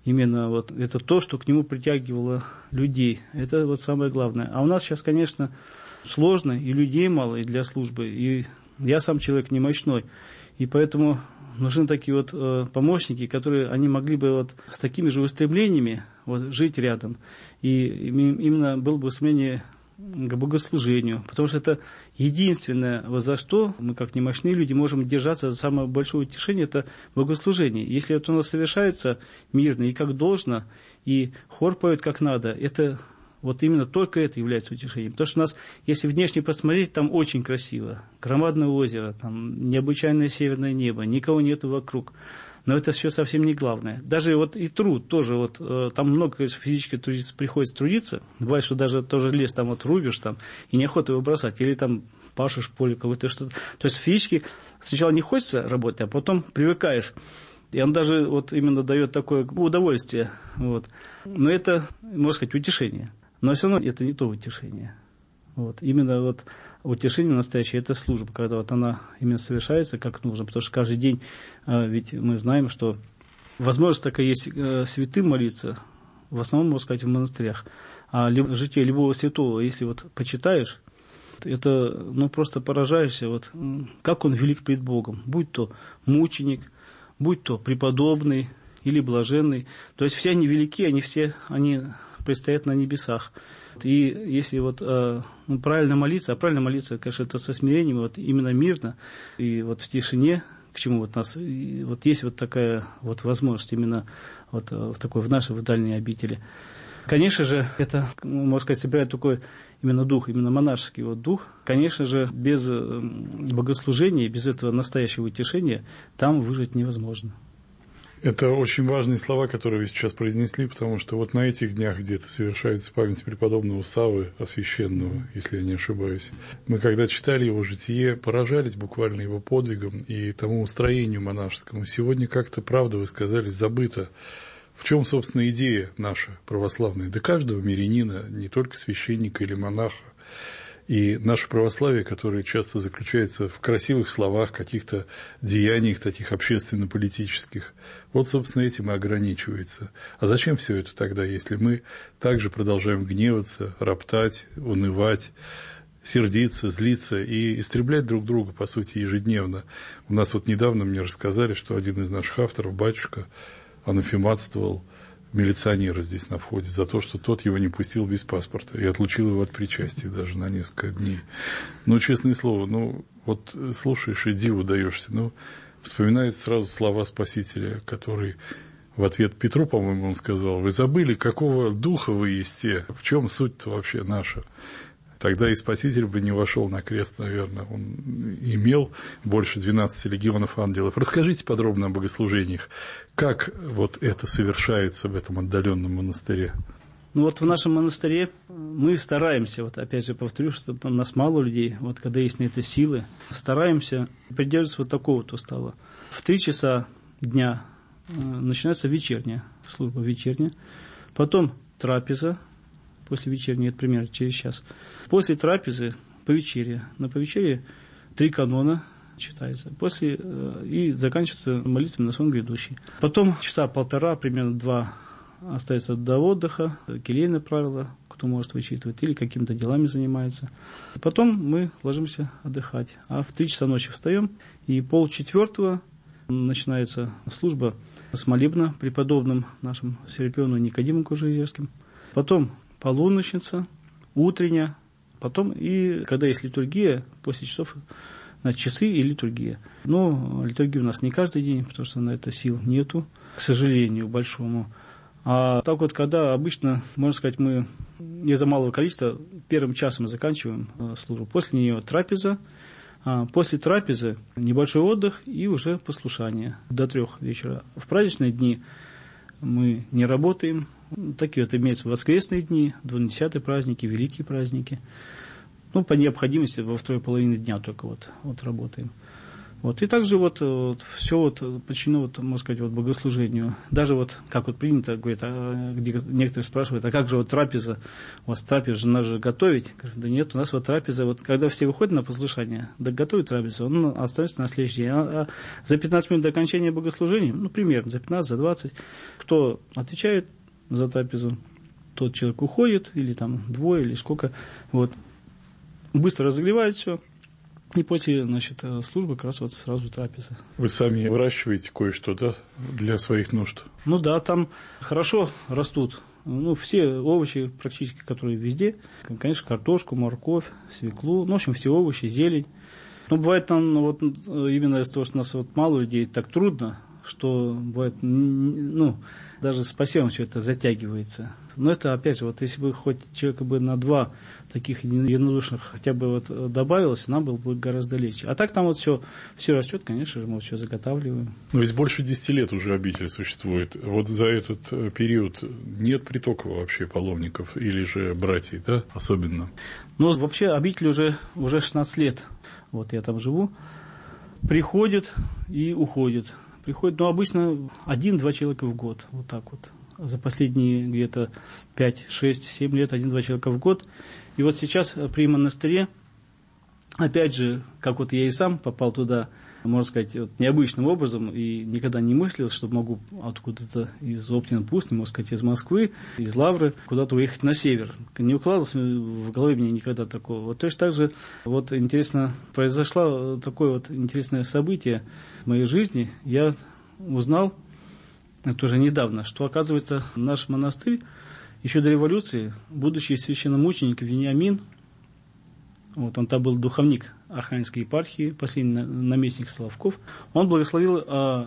именно вот это то, что к нему притягивало людей. Это вот самое главное. А у нас сейчас, конечно, сложно, и людей мало, и для службы, и я сам человек немощной, и поэтому нужны такие вот э, помощники, которые, они могли бы вот с такими же устремлениями вот, жить рядом, и именно было бы устремление к богослужению, потому что это единственное, вот за что мы, как немощные люди, можем держаться за самое большое утешение, это богослужение. Если это у нас совершается мирно и как должно, и хор поет как надо, это вот именно только это является утешением. Потому что у нас, если внешне посмотреть, там очень красиво. Громадное озеро, там необычайное северное небо, никого нету вокруг. Но это все совсем не главное. Даже вот и труд тоже, вот э, там много, конечно, физически трудиться, приходится трудиться. Бывает, что даже тоже лес там вот рубишь, там, и неохота его бросать. Или там пашешь поле какое-то что-то. То есть физически сначала не хочется работать, а потом привыкаешь. И он даже вот именно дает такое удовольствие. Вот. Но это, можно сказать, утешение. Но все равно это не то утешение. Вот. Именно вот утешение настоящее – это служба, когда вот она именно совершается как нужно. Потому что каждый день, ведь мы знаем, что возможность такая есть святым молиться, в основном, можно сказать, в монастырях. А житие любого святого, если вот почитаешь, это ну, просто поражаешься, вот, как он велик пред Богом. Будь то мученик, будь то преподобный или блаженный. То есть все они велики, они все они предстоят на небесах. И если вот, ну, правильно молиться, а правильно молиться, конечно, это со смирением, вот именно мирно, и вот в тишине, к чему вот нас, вот есть вот такая вот возможность именно вот в такой, в нашей, в дальней обители. Конечно же, это, можно сказать, собирает такой именно дух, именно монашеский вот дух. Конечно же, без богослужения, без этого настоящего утешения там выжить невозможно. Это очень важные слова, которые вы сейчас произнесли, потому что вот на этих днях где-то совершается память преподобного Саввы Освященного, если я не ошибаюсь. Мы, когда читали его житие, поражались буквально его подвигом и тому устроению монашескому. Сегодня как-то, правда, вы сказали, забыто. В чем, собственно, идея наша православная? Да каждого мирянина, не только священника или монаха. И наше православие, которое часто заключается в красивых словах, каких-то деяниях таких общественно-политических, вот, собственно, этим и ограничивается. А зачем все это тогда, если мы также продолжаем гневаться, роптать, унывать, сердиться, злиться и истреблять друг друга, по сути, ежедневно? У нас вот недавно мне рассказали, что один из наших авторов, батюшка, анафематствовал милиционера здесь на входе за то, что тот его не пустил без паспорта и отлучил его от причастия даже на несколько дней. Ну, честное слово, ну, вот слушаешь и диву даешься, ну, вспоминается сразу слова Спасителя, который в ответ Петру, по-моему, он сказал: вы забыли, какого духа вы есте, в чем суть-то вообще наша? Тогда и Спаситель бы не вошел на крест, наверное. Он имел больше двенадцати легионов ангелов. Расскажите подробно о богослужениях. Как вот это совершается в этом отдаленном монастыре? Ну вот в нашем монастыре мы стараемся, вот опять же повторю, что там нас мало людей, вот когда есть на это силы, стараемся придерживаться вот такого вот устава. В три часа дня начинается вечерняя служба, вечерняя, потом трапеза. После вечерней, это примерно через час. После трапезы повечерие. На повечерие три канона читается. После, и заканчивается молитвой на сон грядущий. Потом часа полтора, примерно два, остается до отдыха, келейное правило, кто может вычитывать, или какими-то делами занимается. Потом мы ложимся отдыхать. А в три часа ночи встаем, и полчетвертого начинается служба с молебна преподобным нашим Серапиону Никодимом Кужеизерским. Потом полуночница, утренняя, потом и, когда есть литургия, после часов, на часы и литургия. Но литургия у нас не каждый день, потому что на это сил нету, к сожалению, большому. А так вот, когда обычно, можно сказать, мы из-за малого количества первым часом заканчиваем службу. После нее трапеза, а после трапезы небольшой отдых и уже послушание до трех вечера. В праздничные дни мы не работаем. Такие вот имеются воскресные дни, двунадесятые праздники, великие праздники. Ну, по необходимости во второй половине дня только вот, вот работаем. Вот. И также вот, вот все вот подчинено, вот, можно сказать, вот богослужению. Даже вот, как вот принято, говорит, а, где некоторые спрашивают, а как же вот трапеза? У вас трапеза же надо же готовить. Говорю, да нет, у нас вот трапеза, вот когда все выходят на послушание, да готовят трапезу, он остается на следующий день. А, а за пятнадцать минут до окончания богослужения, ну, примерно, за пятнадцать, за двадцать, кто отвечает за трапезу, тот человек уходит, или там двое, или сколько, вот, быстро разогревает все. И после, значит, службы как раз вот сразу трапеза. Вы сами выращиваете кое-что, да, для своих нужд? Ну да, там хорошо растут, ну, все овощи практически, которые везде. Конечно, картошку, морковь, свеклу, ну, в общем, все овощи, зелень. Но бывает там, ну, вот именно из-за того, что у нас вот мало людей, так трудно, что бывает, ну, даже с посевом все это затягивается. Но это, опять же, вот если бы хоть человека бы на два таких единодушных хотя бы вот добавилось, нам было бы гораздо легче. А так там вот все, все растет, конечно же, мы все заготавливаем. Но ведь больше десяти лет уже обитель существует. Вот за этот период нет притока вообще паломников или же братьев, да, особенно? Ну, вообще обитель уже, уже шестнадцать лет. Вот я там живу. Приходит и уходит. Приходит, ну, обычно один-два человека в год, вот так вот. За последние где-то пять, шесть, семь лет один-два человека в год. И вот сейчас при монастыре, опять же, как вот я и сам попал туда, можно сказать, вот необычным образом, и никогда не мыслил, что могу откуда-то из Оптина-Пусты, можно сказать, из Москвы, из Лавры, куда-то уехать на север. Не укладывалось в голове мне никогда такого. Вот точно так же, вот интересно, произошло такое вот интересное событие в моей жизни. Я узнал, это уже недавно, что, оказывается, наш монастырь еще до революции, будучи священномученик Вениамин, вот он там был духовник Архангельской епархии, последний наместник Соловков, он благословил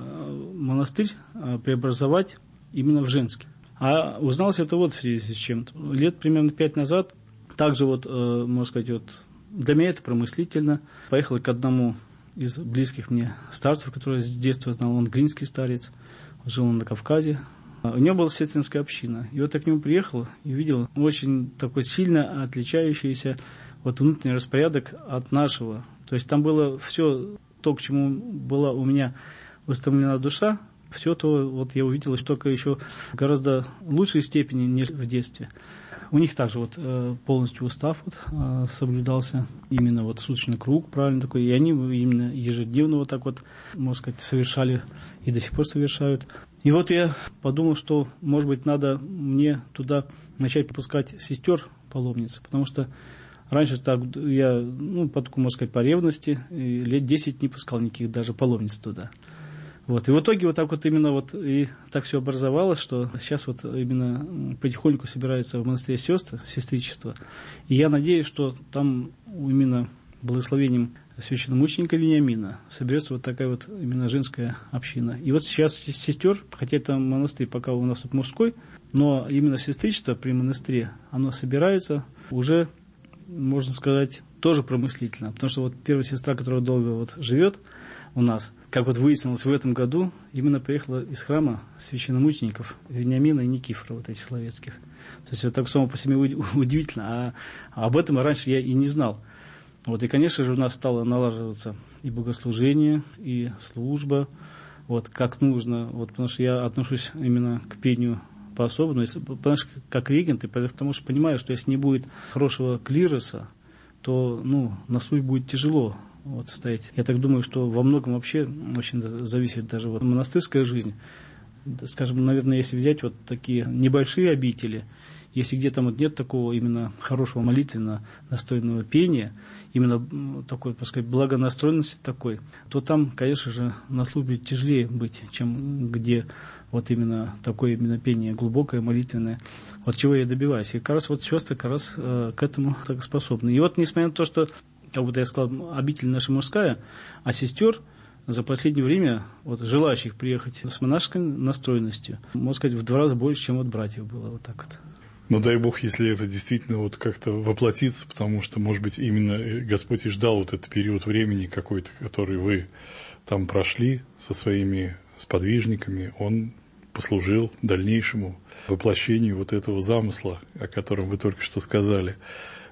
э, монастырь э, преобразовать именно в женский. А узналось это вот в связи с чем. Лет примерно пять назад, также вот, э, можно сказать, вот для меня это промыслительно, поехал к одному из близких мне старцев, который с детства знал, он гринский старец, жил он на Кавказе. У него была сестринская община. И вот я к нему приехал и видел очень такой сильно отличающийся вот внутренний распорядок от нашего. То есть там было все то, к чему была у меня устремлена душа, все то вот я увидел только еще в гораздо лучшей степени, нежели в детстве. У них также вот полностью устав вот, соблюдался, именно вот суточный круг, правильно такой, и они именно ежедневно вот так вот, можно сказать, совершали и до сих пор совершают. И вот я подумал, что, может быть, надо мне туда начать пропускать сестер паломниц, потому что раньше так я, ну, по такому, можно сказать, по ревности, лет десять не пускал никаких даже паломниц туда. Вот. И в итоге вот так вот именно вот и так все образовалось, что сейчас вот именно потихоньку собирается в монастыре сестры, сестричество. И я надеюсь, что там именно благословением священномученика Вениамина соберется вот такая вот именно женская община. И вот сейчас сестер, хотя это монастырь пока у нас тут мужской, но именно сестричество при монастыре, оно собирается уже, можно сказать, тоже промыслительно. Потому что вот первая сестра, которая долго вот живет у нас, как вот выяснилось в этом году, именно приехала из храма священномучеников Вениамина и Никифора, вот этих словецких. То есть это так само по себе удивительно, а, а об этом раньше я и не знал. Вот, и, конечно же, у нас стало налаживаться и богослужение, и служба, вот, как нужно, вот, потому что я отношусь именно к пению по-особому, потому что как регент, и потому что понимаю, что если не будет хорошего клироса, то, ну, на службе будет тяжело вот, стоять. Я так думаю, что во многом вообще очень зависит даже вот монастырская жизнь. Скажем, наверное, если взять вот такие небольшие обители, если где-то вот нет такого именно хорошего молитвенно настроенного пения, именно такой, так сказать, благонастроенности такой, то там, конечно же, на службе тяжелее быть, чем где вот именно такое именно пение глубокое, молитвенное. Вот чего я добиваюсь. И как раз вот сестры как раз э, к этому так способны. И вот несмотря на то, что, как будто я сказал, обитель наша мужская, а сестер за последнее время вот, желающих приехать с монашеской настроенностью, можно сказать, в два раза больше, чем от братьев было. Вот так вот. Но дай Бог, если это действительно вот как-то воплотится, потому что, может быть, именно Господь и ждал вот этот период времени какой-то, который вы там прошли со своими сподвижниками, Он послужил дальнейшему воплощению вот этого замысла, о котором вы только что сказали.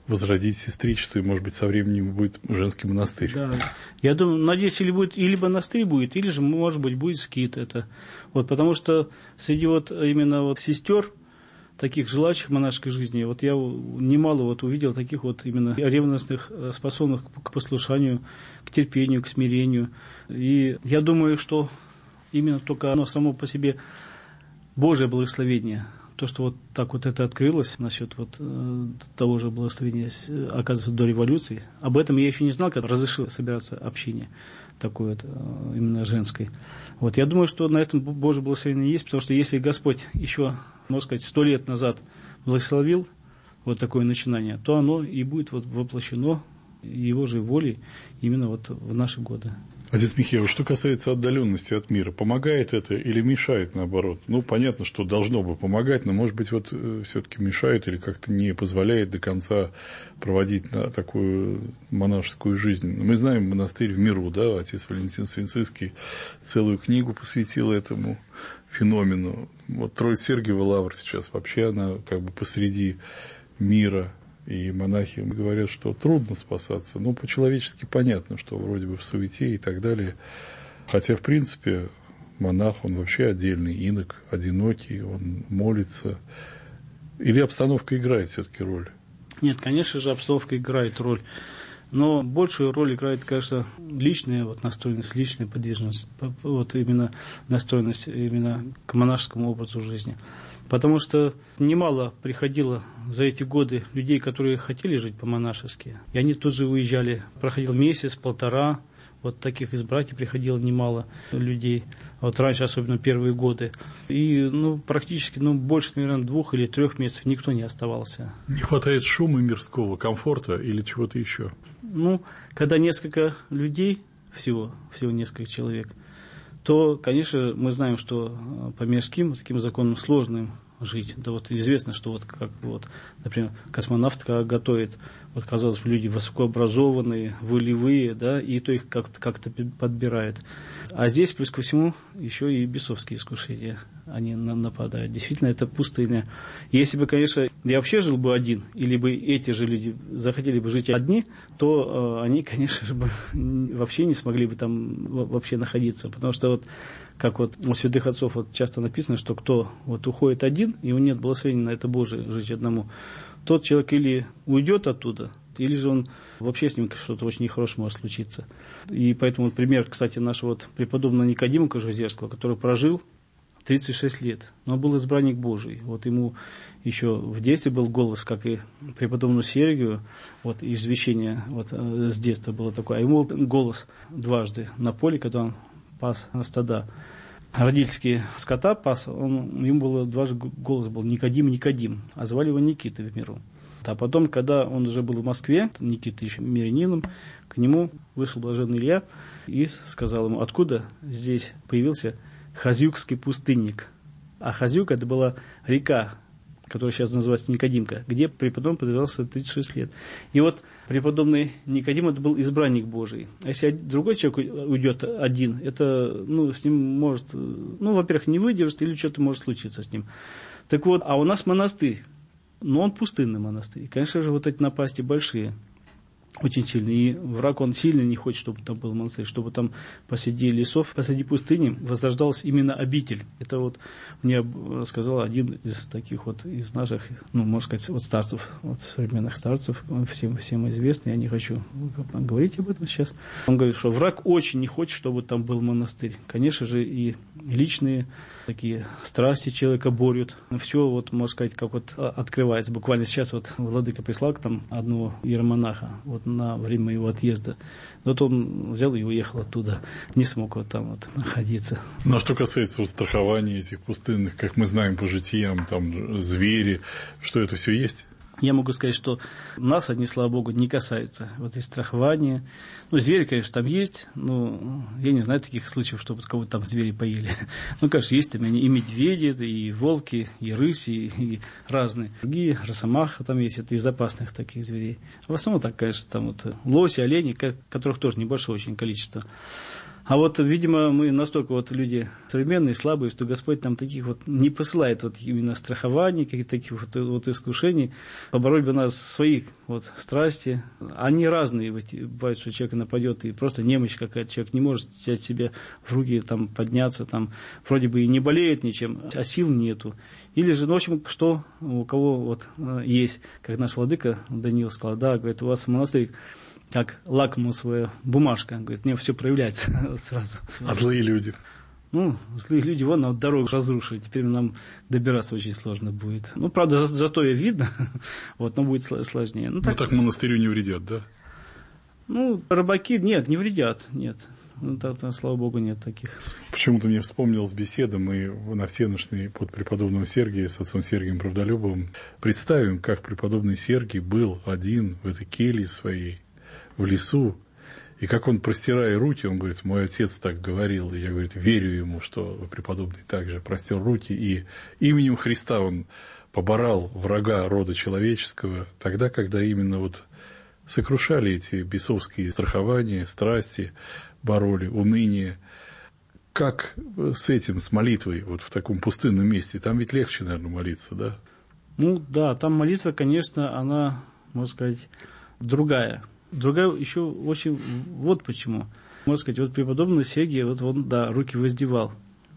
возродить сестричество, и, может быть, со временем будет женский монастырь. Да. Я думаю, надеюсь, или будет, или монастырь будет, или же, может быть, будет скит это. Вот, потому что среди вот именно вот сестер, таких желающих монашеской жизни, вот я немало вот увидел таких вот именно ревностных, способных к послушанию, к терпению, к смирению. И я думаю, что именно только оно само по себе Божие благословение, то, что вот так вот это открылось насчет вот э, того же благословения, оказывается, до революции. Об этом я еще не знал, когда разрешил собираться общине такое вот, э, именно женской. Вот, я думаю, что на этом Божье благословение есть, потому что если Господь еще, можно сказать, сто лет назад благословил вот такое начинание, то оно и будет вот воплощено Его же волей именно вот в наши годы. Отец Михаил, что касается отдаленности от мира, помогает это или мешает, наоборот? Ну, понятно, что должно бы помогать, но, может быть, вот все-таки мешает или как-то не позволяет до конца проводить на такую монашескую жизнь. Мы знаем монастырь в миру, да, отец Валентин Свинцицкий целую книгу посвятил этому феномену. Вот Троице-Сергиева лавра сейчас вообще она как бы посреди мира. И монахи говорят, что трудно спасаться. Ну, по-человечески понятно, что вроде бы в суете и так далее. Хотя, в принципе, монах, он вообще отдельный инок, одинокий, он молится. Или обстановка играет все-таки роль? Нет, конечно же, обстановка играет роль. Но большую роль играет, конечно, личная вот настроенность, личная подвижность. Вот именно настроенность именно к монашескому образу жизни. Потому что немало приходило за эти годы людей, которые хотели жить по-монашески. И они тут же уезжали. Проходил месяц, полтора. Вот таких из братьев приходило немало людей. Вот раньше, особенно первые годы. И ну, практически ну, больше, наверное, двух или трех месяцев никто не оставался. Не хватает шума мирского, комфорта или чего-то еще? Ну, когда несколько людей, всего, всего несколько человек, то, конечно, мы знаем, что по мирским таким законам сложно им жить. Да вот известно, что вот как вот, например, космонавт когда готовит, вот казалось бы, люди высокообразованные, волевые, да, и то их как-то, как-то подбирает. А здесь, плюс ко всему, еще и бесовские искушения, они нам нападают. Действительно, это пустыня. Если бы, конечно, я вообще жил бы один, или бы эти же люди захотели бы жить одни, то э, они, конечно же, бы вообще не смогли бы там вообще находиться. Потому что вот как вот у святых отцов вот часто написано, что кто вот уходит один, и у него нет благословения на это Божие жить одному, тот человек или уйдет оттуда, или же он вообще с ним что-то очень нехорошее может случиться. И поэтому пример, кстати, нашего вот преподобного Никодима Кожезерского, который прожил тридцать шесть лет, но был избранник Божий. Вот ему еще в детстве был голос, как и преподобному Сергию, вот извещение вот, с детства было такое, а ему был голос дважды на поле, когда он пас стада. Родительские скота пас, он, ему было дважды голос был Никодим, Никодим, а звали его Никита в миру. А потом, когда он уже был в Москве, Никита еще мирянином, к нему вышел блаженный Илья и сказал ему, откуда здесь появился Хазюкский пустынник. А Хазюк это была река, которая сейчас называется Никодимка, где преподобный подвязался тридцать шесть лет. И вот преподобный Никодим это был избранник Божий. А если другой человек уйдет один, это, ну, с ним может, ну, во-первых, не выдержит, или что-то может случиться с ним. Так вот, а у нас монастырь, но он пустынный монастырь. И, конечно же, вот эти напасти большие, очень сильные. И враг, он сильно не хочет, чтобы там был монастырь, чтобы там посреди лесов, посреди пустыни возрождалась именно обитель. Это вот мне сказал один из таких вот из наших, ну, можно сказать, вот старцев, вот современных старцев, он всем, всем известный, я не хочу говорить об этом сейчас. Он говорит, что враг очень не хочет, чтобы там был монастырь. Конечно же, и личные такие страсти человека борют. Все, вот, можно сказать, как вот открывается. Буквально сейчас вот владыка прислал к там одного иеромонаха, вот на время моего отъезда. Вот он взял и уехал оттуда. Не смог вот там вот находиться. Ну, а что касается вот страхования этих пустынных, как мы знаем по житиям, там звери, что это все есть? Я могу сказать, что нас, они, слава богу, не касается. Вот и страхование. Ну, звери, конечно, там есть, но я не знаю таких случаев, чтобы кого-то там звери поели. Ну, конечно, есть там и медведи, и волки, и рыси, и разные. Другие, росомаха там есть, это из опасных таких зверей. А в основном так, конечно, там вот лоси, олени, которых тоже небольшое очень количество. А вот, видимо, мы настолько вот люди современные, слабые, что Господь нам таких вот не посылает вот именно страхований, каких-то таких вот, вот искушений. Побороть бы нас свои вот страсти. Они разные. Бывает, что человек нападет, и просто немощь какая-то, человек не может взять себе в руки, там, подняться, там, вроде бы и не болеет ничем, а сил нету. Или же, ну, в общем, что у кого вот есть, как наш владыка Даниил сказал, да, говорит, у вас монастырь как лакмусовая бумажка, говорит, мне все проявляется сразу. А злые люди? Ну, злые люди, вон нам дорогу разрушили, теперь нам добираться очень сложно будет. Ну, правда, за, зато и видно, вот, но будет сложнее. Ну, так, ну, так монастырю не вредят, да? Ну, рыбаки, нет, не вредят, нет. Ну, так, так, слава богу, нет таких. Почему-то мне вспомнилась беседа, мы на всеночной под преподобного Сергия с отцом Сергием Правдолюбовым представим, как преподобный Сергий был один в этой келье своей, в лесу, и как он, простирая руки, он говорит, мой отец так говорил, и я, говорит, верю ему, что преподобный также простер руки, и именем Христа он поборол врага рода человеческого, тогда, когда именно вот сокрушали эти бесовские страхования, страсти, бороли, уныние. Как с этим, с молитвой, вот в таком пустынном месте? Там ведь легче, наверное, молиться, да? Ну, да, там молитва, конечно, она, можно сказать, другая. Другая еще очень, вот почему. Можно сказать, вот преподобный Сергий, вот он, да, руки воздевал.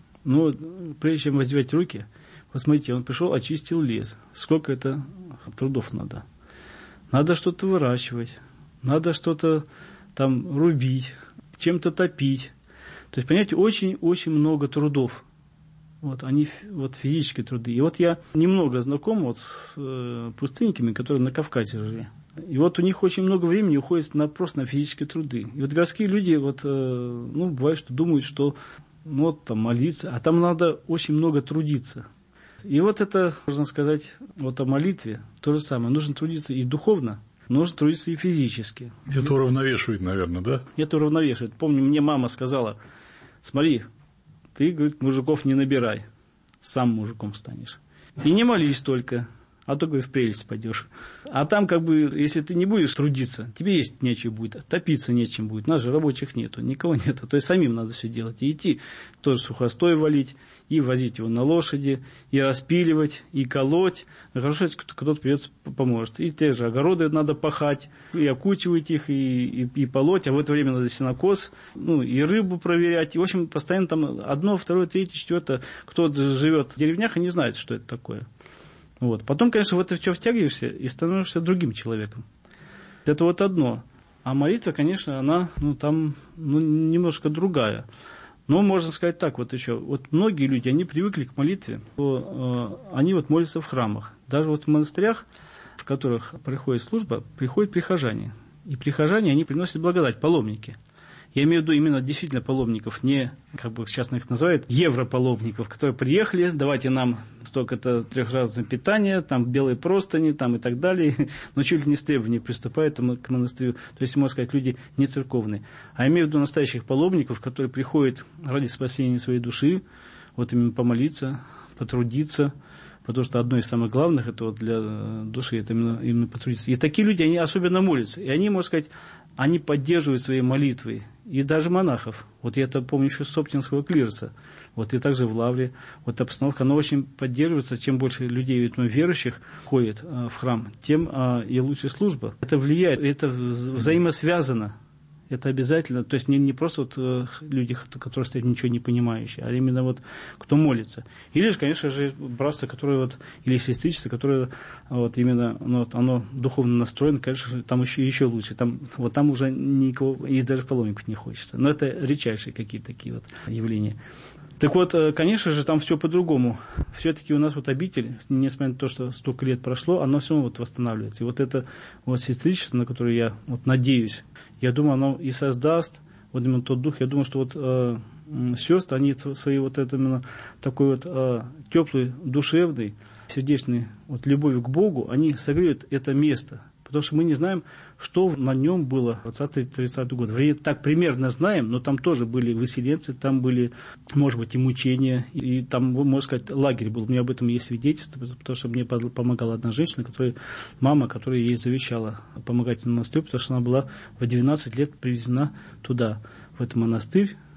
Но прежде чем воздевать руки, посмотрите, он пришел, очистил лес. Сколько это трудов надо. Надо что-то выращивать, надо что-то там рубить, чем-то топить. То есть, понимаете, очень-очень много трудов. Вот, они вот физические труды. И вот я немного знаком вот с э, пустынниками, которые на Кавказе жили. И вот у них очень много времени уходит на, просто на физические труды. И вот городские люди, вот, э, ну, бывает, что думают, что ну, вот там молиться, а там надо очень много трудиться. И вот это, можно сказать, вот о молитве то же самое. Нужно трудиться и духовно, нужно трудиться и физически. Это уравновешивает, наверное, да? Это уравновешивает. Помню, мне мама сказала, смотри, ты, говорит, мужиков не набирай, сам мужиком станешь. И не молись только, а то, говорит, в прелесть пойдешь. А там, как бы, если ты не будешь трудиться, тебе есть нечего будет, топиться нечем будет. У нас же рабочих нету, никого нету. То есть самим надо все делать. И идти тоже сухостой валить, и возить его на лошади, и распиливать, и колоть. Хорошо, если кто-то придется поможет. И те же огороды надо пахать, и окучивать их, и, и, и полоть. А в это время надо сенокос, ну, и рыбу проверять. И, в общем, постоянно там одно, второе, третье, четвертое. Кто живет в деревнях и не знает, что это такое. Вот. Потом, конечно, в это все втягиваешься и становишься другим человеком. Это вот одно. А молитва, конечно, она ну, там ну, немножко другая. Но можно сказать так вот еще. Вот многие люди, они привыкли к молитве, то, э, они вот молятся в храмах. Даже вот в монастырях, в которых приходит служба, приходят прихожане. И прихожане, они приносят благодать, паломники. Я имею в виду именно действительно паломников, не, как бы сейчас их называют, европаломников, которые приехали, давайте нам столько-то трехразовое питание, там белые простыни, там и так далее, но чуть ли не с требований приступают к монастырю. То есть, можно сказать, люди не церковные. А я имею в виду настоящих паломников, которые приходят ради спасения своей души, вот именно помолиться, потрудиться, потому что одно из самых главных это вот для души, это именно, именно потрудиться. И такие люди, они особенно молятся. И они, можно сказать, они поддерживают своей молитвой. И даже монахов. Вот я это помню еще с Оптинского клироса. Вот и также в Лавре. Вот обстановка, она очень поддерживается. Чем больше людей, видимо, верующих ходит а, в храм, тем а, и лучше служба. Это влияет, это взаимосвязано. Это обязательно, то есть не, не просто вот, э, люди, которые стоят ничего не понимающие, а именно вот кто молится. Или же, конечно же, братство, которое вот, или сестричество, которое вот именно, ну, вот, оно духовно настроено, конечно, там еще, еще лучше. Там, вот там уже никого, и даже паломников не хочется. Но это редчайшие какие-то такие вот явления. Так вот, конечно же, там все по-другому. Все-таки у нас вот обитель, несмотря на то, что столько лет прошло, оно все равно вот восстанавливается. И вот это вот сестричество, на которое я вот надеюсь, я думаю, оно и создаст вот именно тот дух. Я думаю, что вот э, сестры, они своей вот это именно такой вот э, теплый, душевный, сердечный вот любовью к Богу, они согреют это место. Потому что мы не знаем, что на нем было в двадцатый-тридцатый год. Время так примерно знаем, но там тоже были выселенцы, там были, может быть, и мучения, и там, можно сказать, лагерь был. У меня об этом есть свидетельство, потому что мне помогала одна женщина, которая, мама, которая ей завещала помогать монастырю, потому что она была в двенадцать лет привезена туда, в этот монастырь,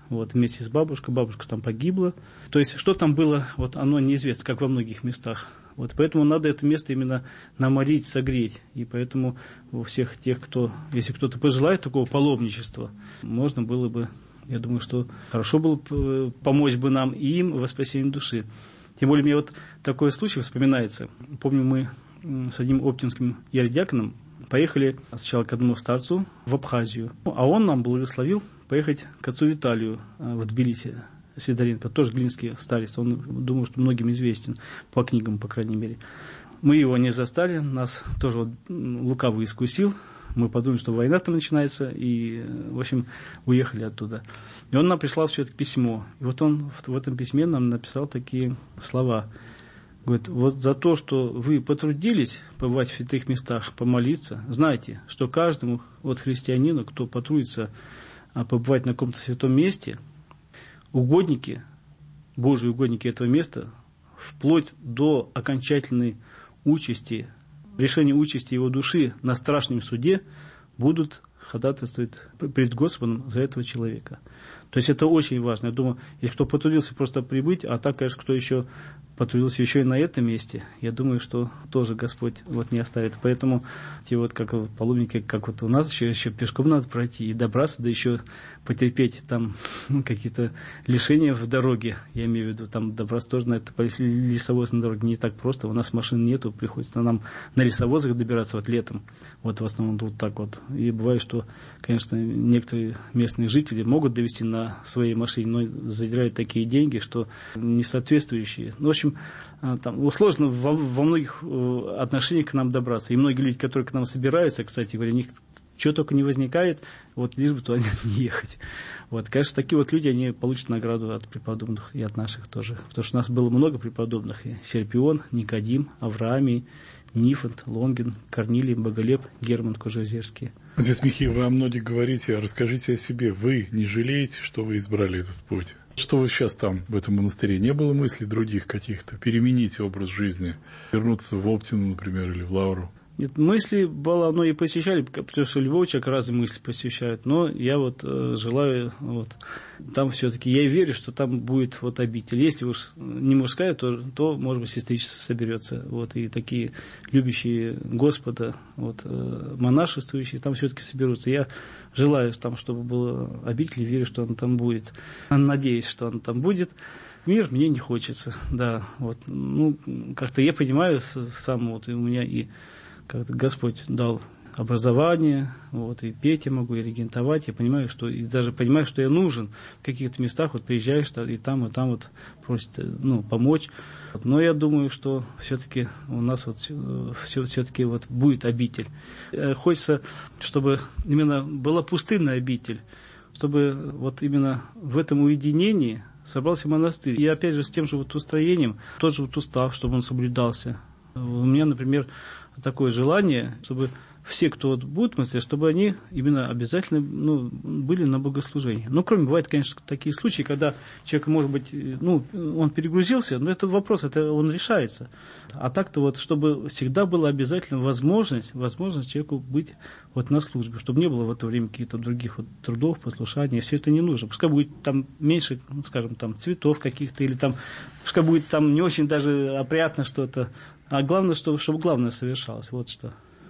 вот, вместе с бабушкой. Бабушка там погибла. То есть, что там было, вот, оно неизвестно, как во многих местах. Вот, поэтому надо это место именно намолить, согреть. И поэтому у всех тех, кто, если кто-то пожелает такого паломничества, можно было бы, я думаю, что хорошо было бы помочь бы нам и им во спасении души. Тем более, мне вот такой случай вспоминается. Помню, мы с одним оптинским иеродиаконом поехали сначала к одному старцу в Абхазию. А он нам благословил поехать к отцу Виталию в Тбилиси, Сидоренко, тоже глинский старец. Он, думаю, что многим известен по книгам, по крайней мере. Мы его не застали, нас тоже вот лукавый искусил. Мы подумали, что война там начинается, и, в общем, уехали оттуда. И он нам прислал все-таки письмо. И вот он в этом письме нам написал такие слова. Говорит, вот за то, что вы потрудились побывать в святых местах, помолиться, знайте, что каждому вот христианину, кто потрудится побывать на каком-то святом месте, угодники, Божьи угодники этого места, вплоть до окончательной участи, решения участи его души на страшном суде, будут ходатайствовать перед Господом за этого человека. То есть это очень важно. Я думаю, если кто потрудился просто прибыть, а так, конечно, кто еще потрудился еще и на этом месте, я думаю, что тоже Господь вот не оставит. Поэтому те вот как паломники, как вот у нас еще, еще пешком надо пройти и добраться, да еще потерпеть там какие-то лишения в дороге. Я имею в виду, там добраться тоже на это, если лесовоз на дороге не так просто, у нас машин нету, приходится нам на лесовозах добираться вот летом. Вот в основном вот так вот. И бывает, что, конечно, некоторые местные жители могут довести на своей машине, но задирают такие деньги, что не соответствующие. Ну, в общем, там сложно во, во многих отношениях к нам добраться. И многие люди, которые к нам собираются, кстати говоря, у них что только не возникает, вот лишь бы туда не ехать. Вот, конечно, такие вот люди, они получат награду от преподобных и от наших тоже. Потому что у нас было много преподобных. И Серпион, Никодим, Авраамий, Нифонт, Лонгин, Корнилий, Боголеп, Герман Кожезерский. Отец Михей, вы о многих говорите, расскажите о себе. Вы не жалеете, что вы избрали этот путь? Что вы сейчас там, в этом монастыре? Не было мыслей других каких-то? Переменить образ жизни? Вернуться в Оптину, например, или в Лавру? Нет, мысли было, оно и посещали, потому что любого человека разные мысли посещают, но я вот э, желаю, вот, там все-таки, я и верю, что там будет вот обитель. Если уж не мужская, то, то может быть, сестричество соберется, вот, и такие любящие Господа, вот, э, монашествующие там все-таки соберутся. Я желаю, там, чтобы было обитель, и верю, что она там будет. Надеюсь, что она там будет. Мир мне не хочется, да, вот, ну, как-то я понимаю сам, вот, и у меня и как-то Господь дал образование, вот, и петь я могу, и регентовать, я понимаю, что, и даже понимаю, что я нужен в каких-то местах, вот приезжаешь, и там, и там вот просят, ну, помочь, но я думаю, что все-таки у нас вот все, все-таки вот будет обитель. Хочется, чтобы именно была пустынная обитель, чтобы вот именно в этом уединении собрался монастырь. И опять же с тем же вот устроением, тот же вот устав, чтобы он соблюдался. У меня, например, такое желание, чтобы все, кто вот будет мыслить, чтобы они именно обязательно, ну, были на богослужении. Ну, кроме, бывает, конечно, такие случаи, когда человек, может быть, ну, он перегрузился, но это вопрос, это он решается. А так-то вот, чтобы всегда была обязательно возможность, возможность человеку быть вот на службе, чтобы не было в это время каких-то других вот трудов, послушаний, все это не нужно. Пускай будет там меньше, скажем, там, цветов каких-то, или там, пускай будет там не очень даже опрятно что-то, а главное, чтобы, чтобы главное совершалось, вот что.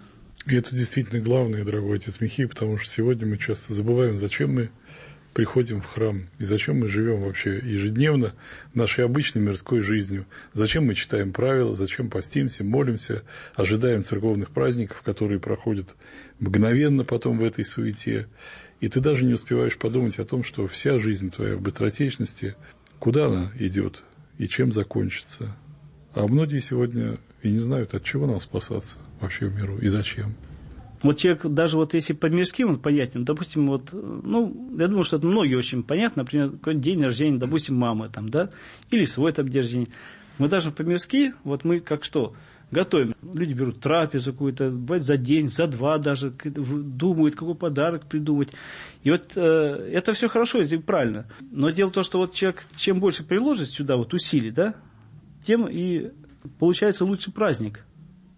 И это действительно главное, дорогой отец Михей, потому что сегодня мы часто забываем, зачем мы приходим в храм, и зачем мы живем вообще ежедневно нашей обычной мирской жизнью, зачем мы читаем правила, зачем постимся, молимся, ожидаем церковных праздников, которые проходят мгновенно потом в этой суете, и ты даже не успеваешь подумать о том, что вся жизнь твоя в быстротечности, куда она идет и чем закончится. А многие сегодня и не знают, от чего нам спасаться вообще в миру и зачем. Вот человек, даже вот если по мирским он понятен, допустим, вот, ну, я думаю, что это многие очень понятно, например, какой день рождения, допустим, мамы там, да, или свой там день рождения. Мы даже по-мирски, вот мы как что, готовим. Люди берут трапезу какую-то, бывает за день, за два даже, думают, какой подарок придумать. И вот э, это все хорошо, это правильно. Но дело в том, что вот человек, чем больше приложит сюда вот усилий, да, тем и получается лучший праздник.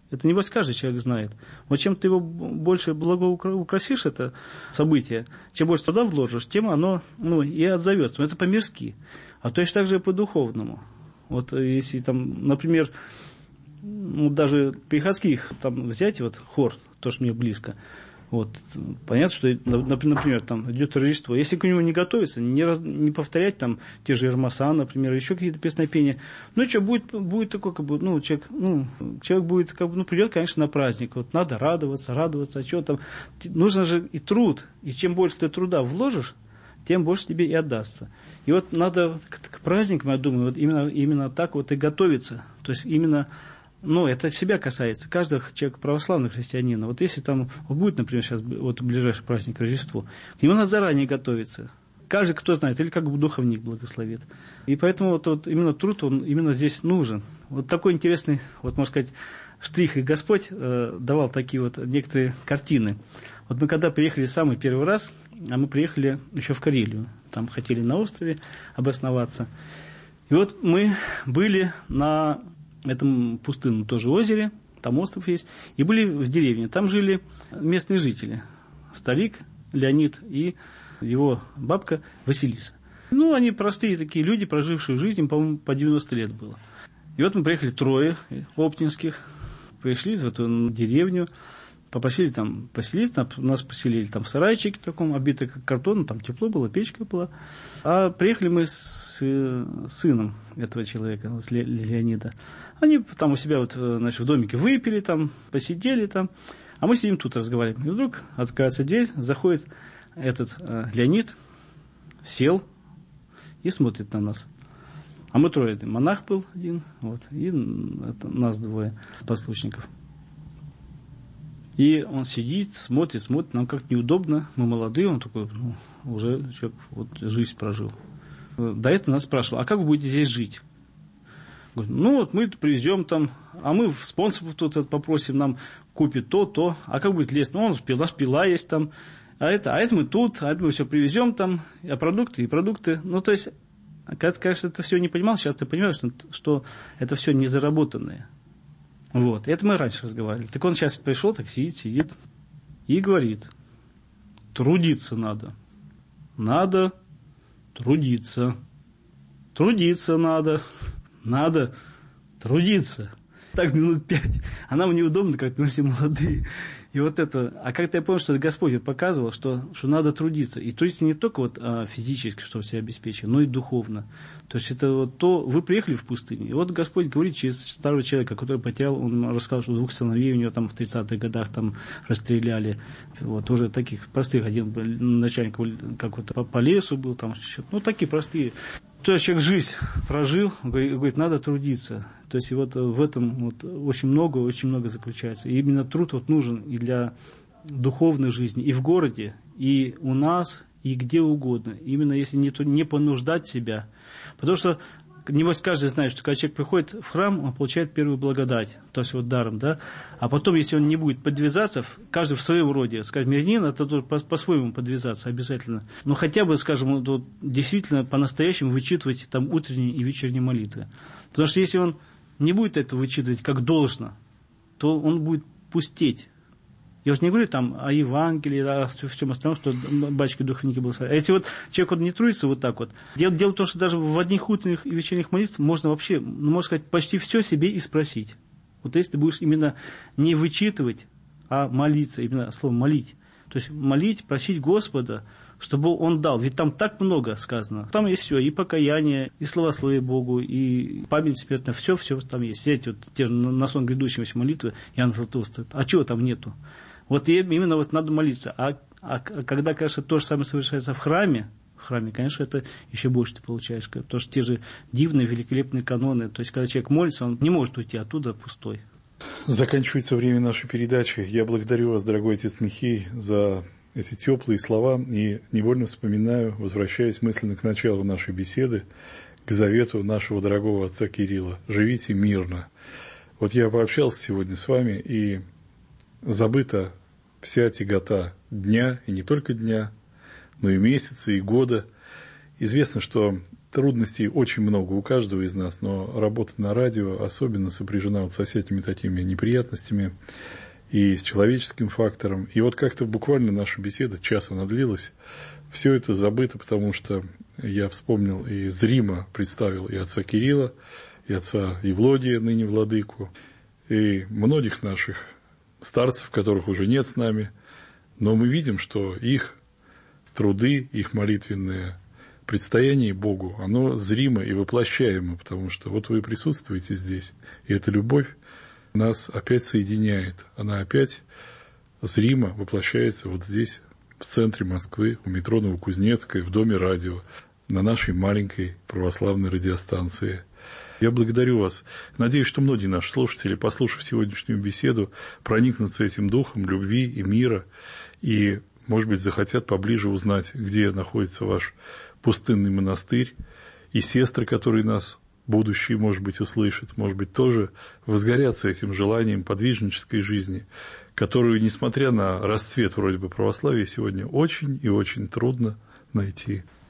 Это, небось, каждый человек знает. Вот чем ты его больше благоукрасишь, это событие, чем больше туда вложишь, тем оно, ну, и отзовется. Но это по-мирски. А точно так же и по-духовному. Вот если там, например, ну, даже приходских там взять, вот хор, тоже мне близко, вот, понятно, что, например, там идет Рождество. Если к нему не готовиться, не, раз, не повторять там те же Ирмаса, например, еще какие-то песнопения, ну что, будет, будет такой, как бы, ну, человек, ну, человек будет, как бы, ну, придет, конечно, на праздник. Вот надо радоваться, радоваться, а что там. Нужно же и труд. И чем больше ты труда вложишь, тем больше тебе и отдастся. И вот надо к, к праздникам, я думаю, вот именно, именно так вот и готовиться. То есть именно. Ну, это себя касается, каждого человека, православного христианина. Вот если там будет, например, сейчас вот ближайший праздник Рождество, к нему надо заранее готовиться. Каждый, кто знает, или как бы духовник благословит. И поэтому вот, вот именно труд, он именно здесь нужен. Вот такой интересный, вот можно сказать, штрих. И Господь э, давал такие вот некоторые картины. Вот мы когда приехали самый первый раз, а мы приехали еще в Карелию. Там хотели на острове обосноваться. И вот мы были на этом пустынном тоже озере, там остров есть, и были в деревне. Там жили местные жители. Старик Леонид и его бабка Василиса. Ну, они простые такие люди, прожившие жизнь, по-моему, по девяносто лет было. И вот мы приехали трое оптинских, пришли в эту деревню, попросили там поселиться, нас поселили там в сарайчике таком, обитый картоном, там тепло было, печка была. А приехали мы с сыном этого человека, с Леонида. Они там у себя вот, значит, в домике выпили, там, посидели там, а мы сидим тут разговариваем. И вдруг открывается дверь, заходит этот э, Леонид, сел и смотрит на нас. А мы трое, монах был один, вот, и это, нас двое послушников. И он сидит, смотрит, смотрит, нам как-то неудобно, мы молодые, он такой, ну, уже человек вот жизнь прожил. До этого нас спрашивал, а как вы будете здесь жить? Говорит, ну вот мы привезем там, а мы спонсоров тут попросим, нам купит то, то, а как будет лезть? Ну, он, у нас пила есть там, а это, а это мы тут, а это мы все привезем там, а продукты, и продукты. Ну, то есть, когда ты, конечно, это все не понимал, сейчас ты понимаешь, что, что это все не заработанное. Вот, это мы раньше разговаривали. Так он сейчас пришел, так сидит, сидит и говорит, трудиться надо. Надо трудиться. Трудиться надо. Надо трудиться. Так минут пять. А нам неудобно, как мы все молодые. И вот это, а как-то я понял, что Господь показывал, что, что надо трудиться. И трудиться не только вот, а, физически, чтобы себя обеспечить, но и духовно. То есть это вот то, вы приехали в пустыню, и вот Господь говорит через старого человека, который потерял, он рассказал, что двух сыновей у него там в тридцатых годах там расстреляли. Вот, уже таких простых, один начальник как вот по, по лесу был, там, ну такие простые. То есть человек жизнь прожил, говорит, надо трудиться. То есть и вот в этом вот очень много, очень много заключается. И именно труд вот нужен и для духовной жизни, и в городе, и у нас, и где угодно. Именно если не, не понуждать себя. Потому что, небось, каждый знает, что когда человек приходит в храм, он получает первую благодать, то есть вот даром, да. А потом, если он не будет подвязаться, каждый в своем роде, скажем, мирянин, это по- по-своему подвязаться обязательно. Но хотя бы, скажем, вот, действительно по-настоящему вычитывать там утренние и вечерние молитвы. Потому что если он не будет это вычитывать как должно, то он будет пустеть. Я уж не говорю там о Евангелии, о всем остальном, что батюшки духовники благословят. А если вот человек вот не трудится вот так вот, дело, дело в том, что даже в одних утренних и вечерних молитвах можно вообще, ну, можно сказать, почти все себе и спросить. Вот если ты будешь именно не вычитывать, а молиться, именно слово молить. То есть молить, просить Господа, чтобы Он дал. Ведь там так много сказано. Там есть все, и покаяние, и словословие Богу, и память смертная, все, все там есть. Эти вот те на сон грядущего молитвы Иоанна Златоуста. А чего там нету? Вот именно вот надо молиться. А, а когда, конечно, то же самое совершается в храме, в храме, конечно, это еще больше ты получаешь. Потому что те же дивные, великолепные каноны. То есть, когда человек молится, он не может уйти оттуда пустой. Заканчивается время нашей передачи. Я благодарю вас, дорогой отец Михей, за эти теплые слова. И невольно вспоминаю, возвращаясь мысленно к началу нашей беседы, к завету нашего дорогого отца Кирилла. Живите мирно. Вот я пообщался сегодня с вами, и забыта вся тягота дня, и не только дня, но и месяца, и года. Известно, что Трудностей очень много у каждого из нас, но работа на радио особенно сопряжена вот со всякими такими неприятностями и с человеческим фактором. И вот как-то буквально наша беседа, час она длилась, все это забыто, потому что я вспомнил и зримо представил и отца Кирилла, и отца Евлодия, ныне владыку, и многих наших старцев, которых уже нет с нами, но мы видим, что их труды, их молитвенные предстояние Богу, оно зримо и воплощаемо, потому что вот вы присутствуете здесь, и эта любовь нас опять соединяет, она опять зримо воплощается вот здесь, в центре Москвы, у метро Новокузнецкой, в Доме радио, на нашей маленькой православной радиостанции. Я благодарю вас. Надеюсь, что многие наши слушатели, послушав сегодняшнюю беседу, проникнутся этим духом любви и мира, и, может быть, захотят поближе узнать, где находится ваш пустынный монастырь, и сестры, которые нас, будущие, может быть, услышат, может быть, тоже возгорятся этим желанием подвижнической жизни, которую, несмотря на расцвет вроде бы православия, сегодня очень и очень трудно найти.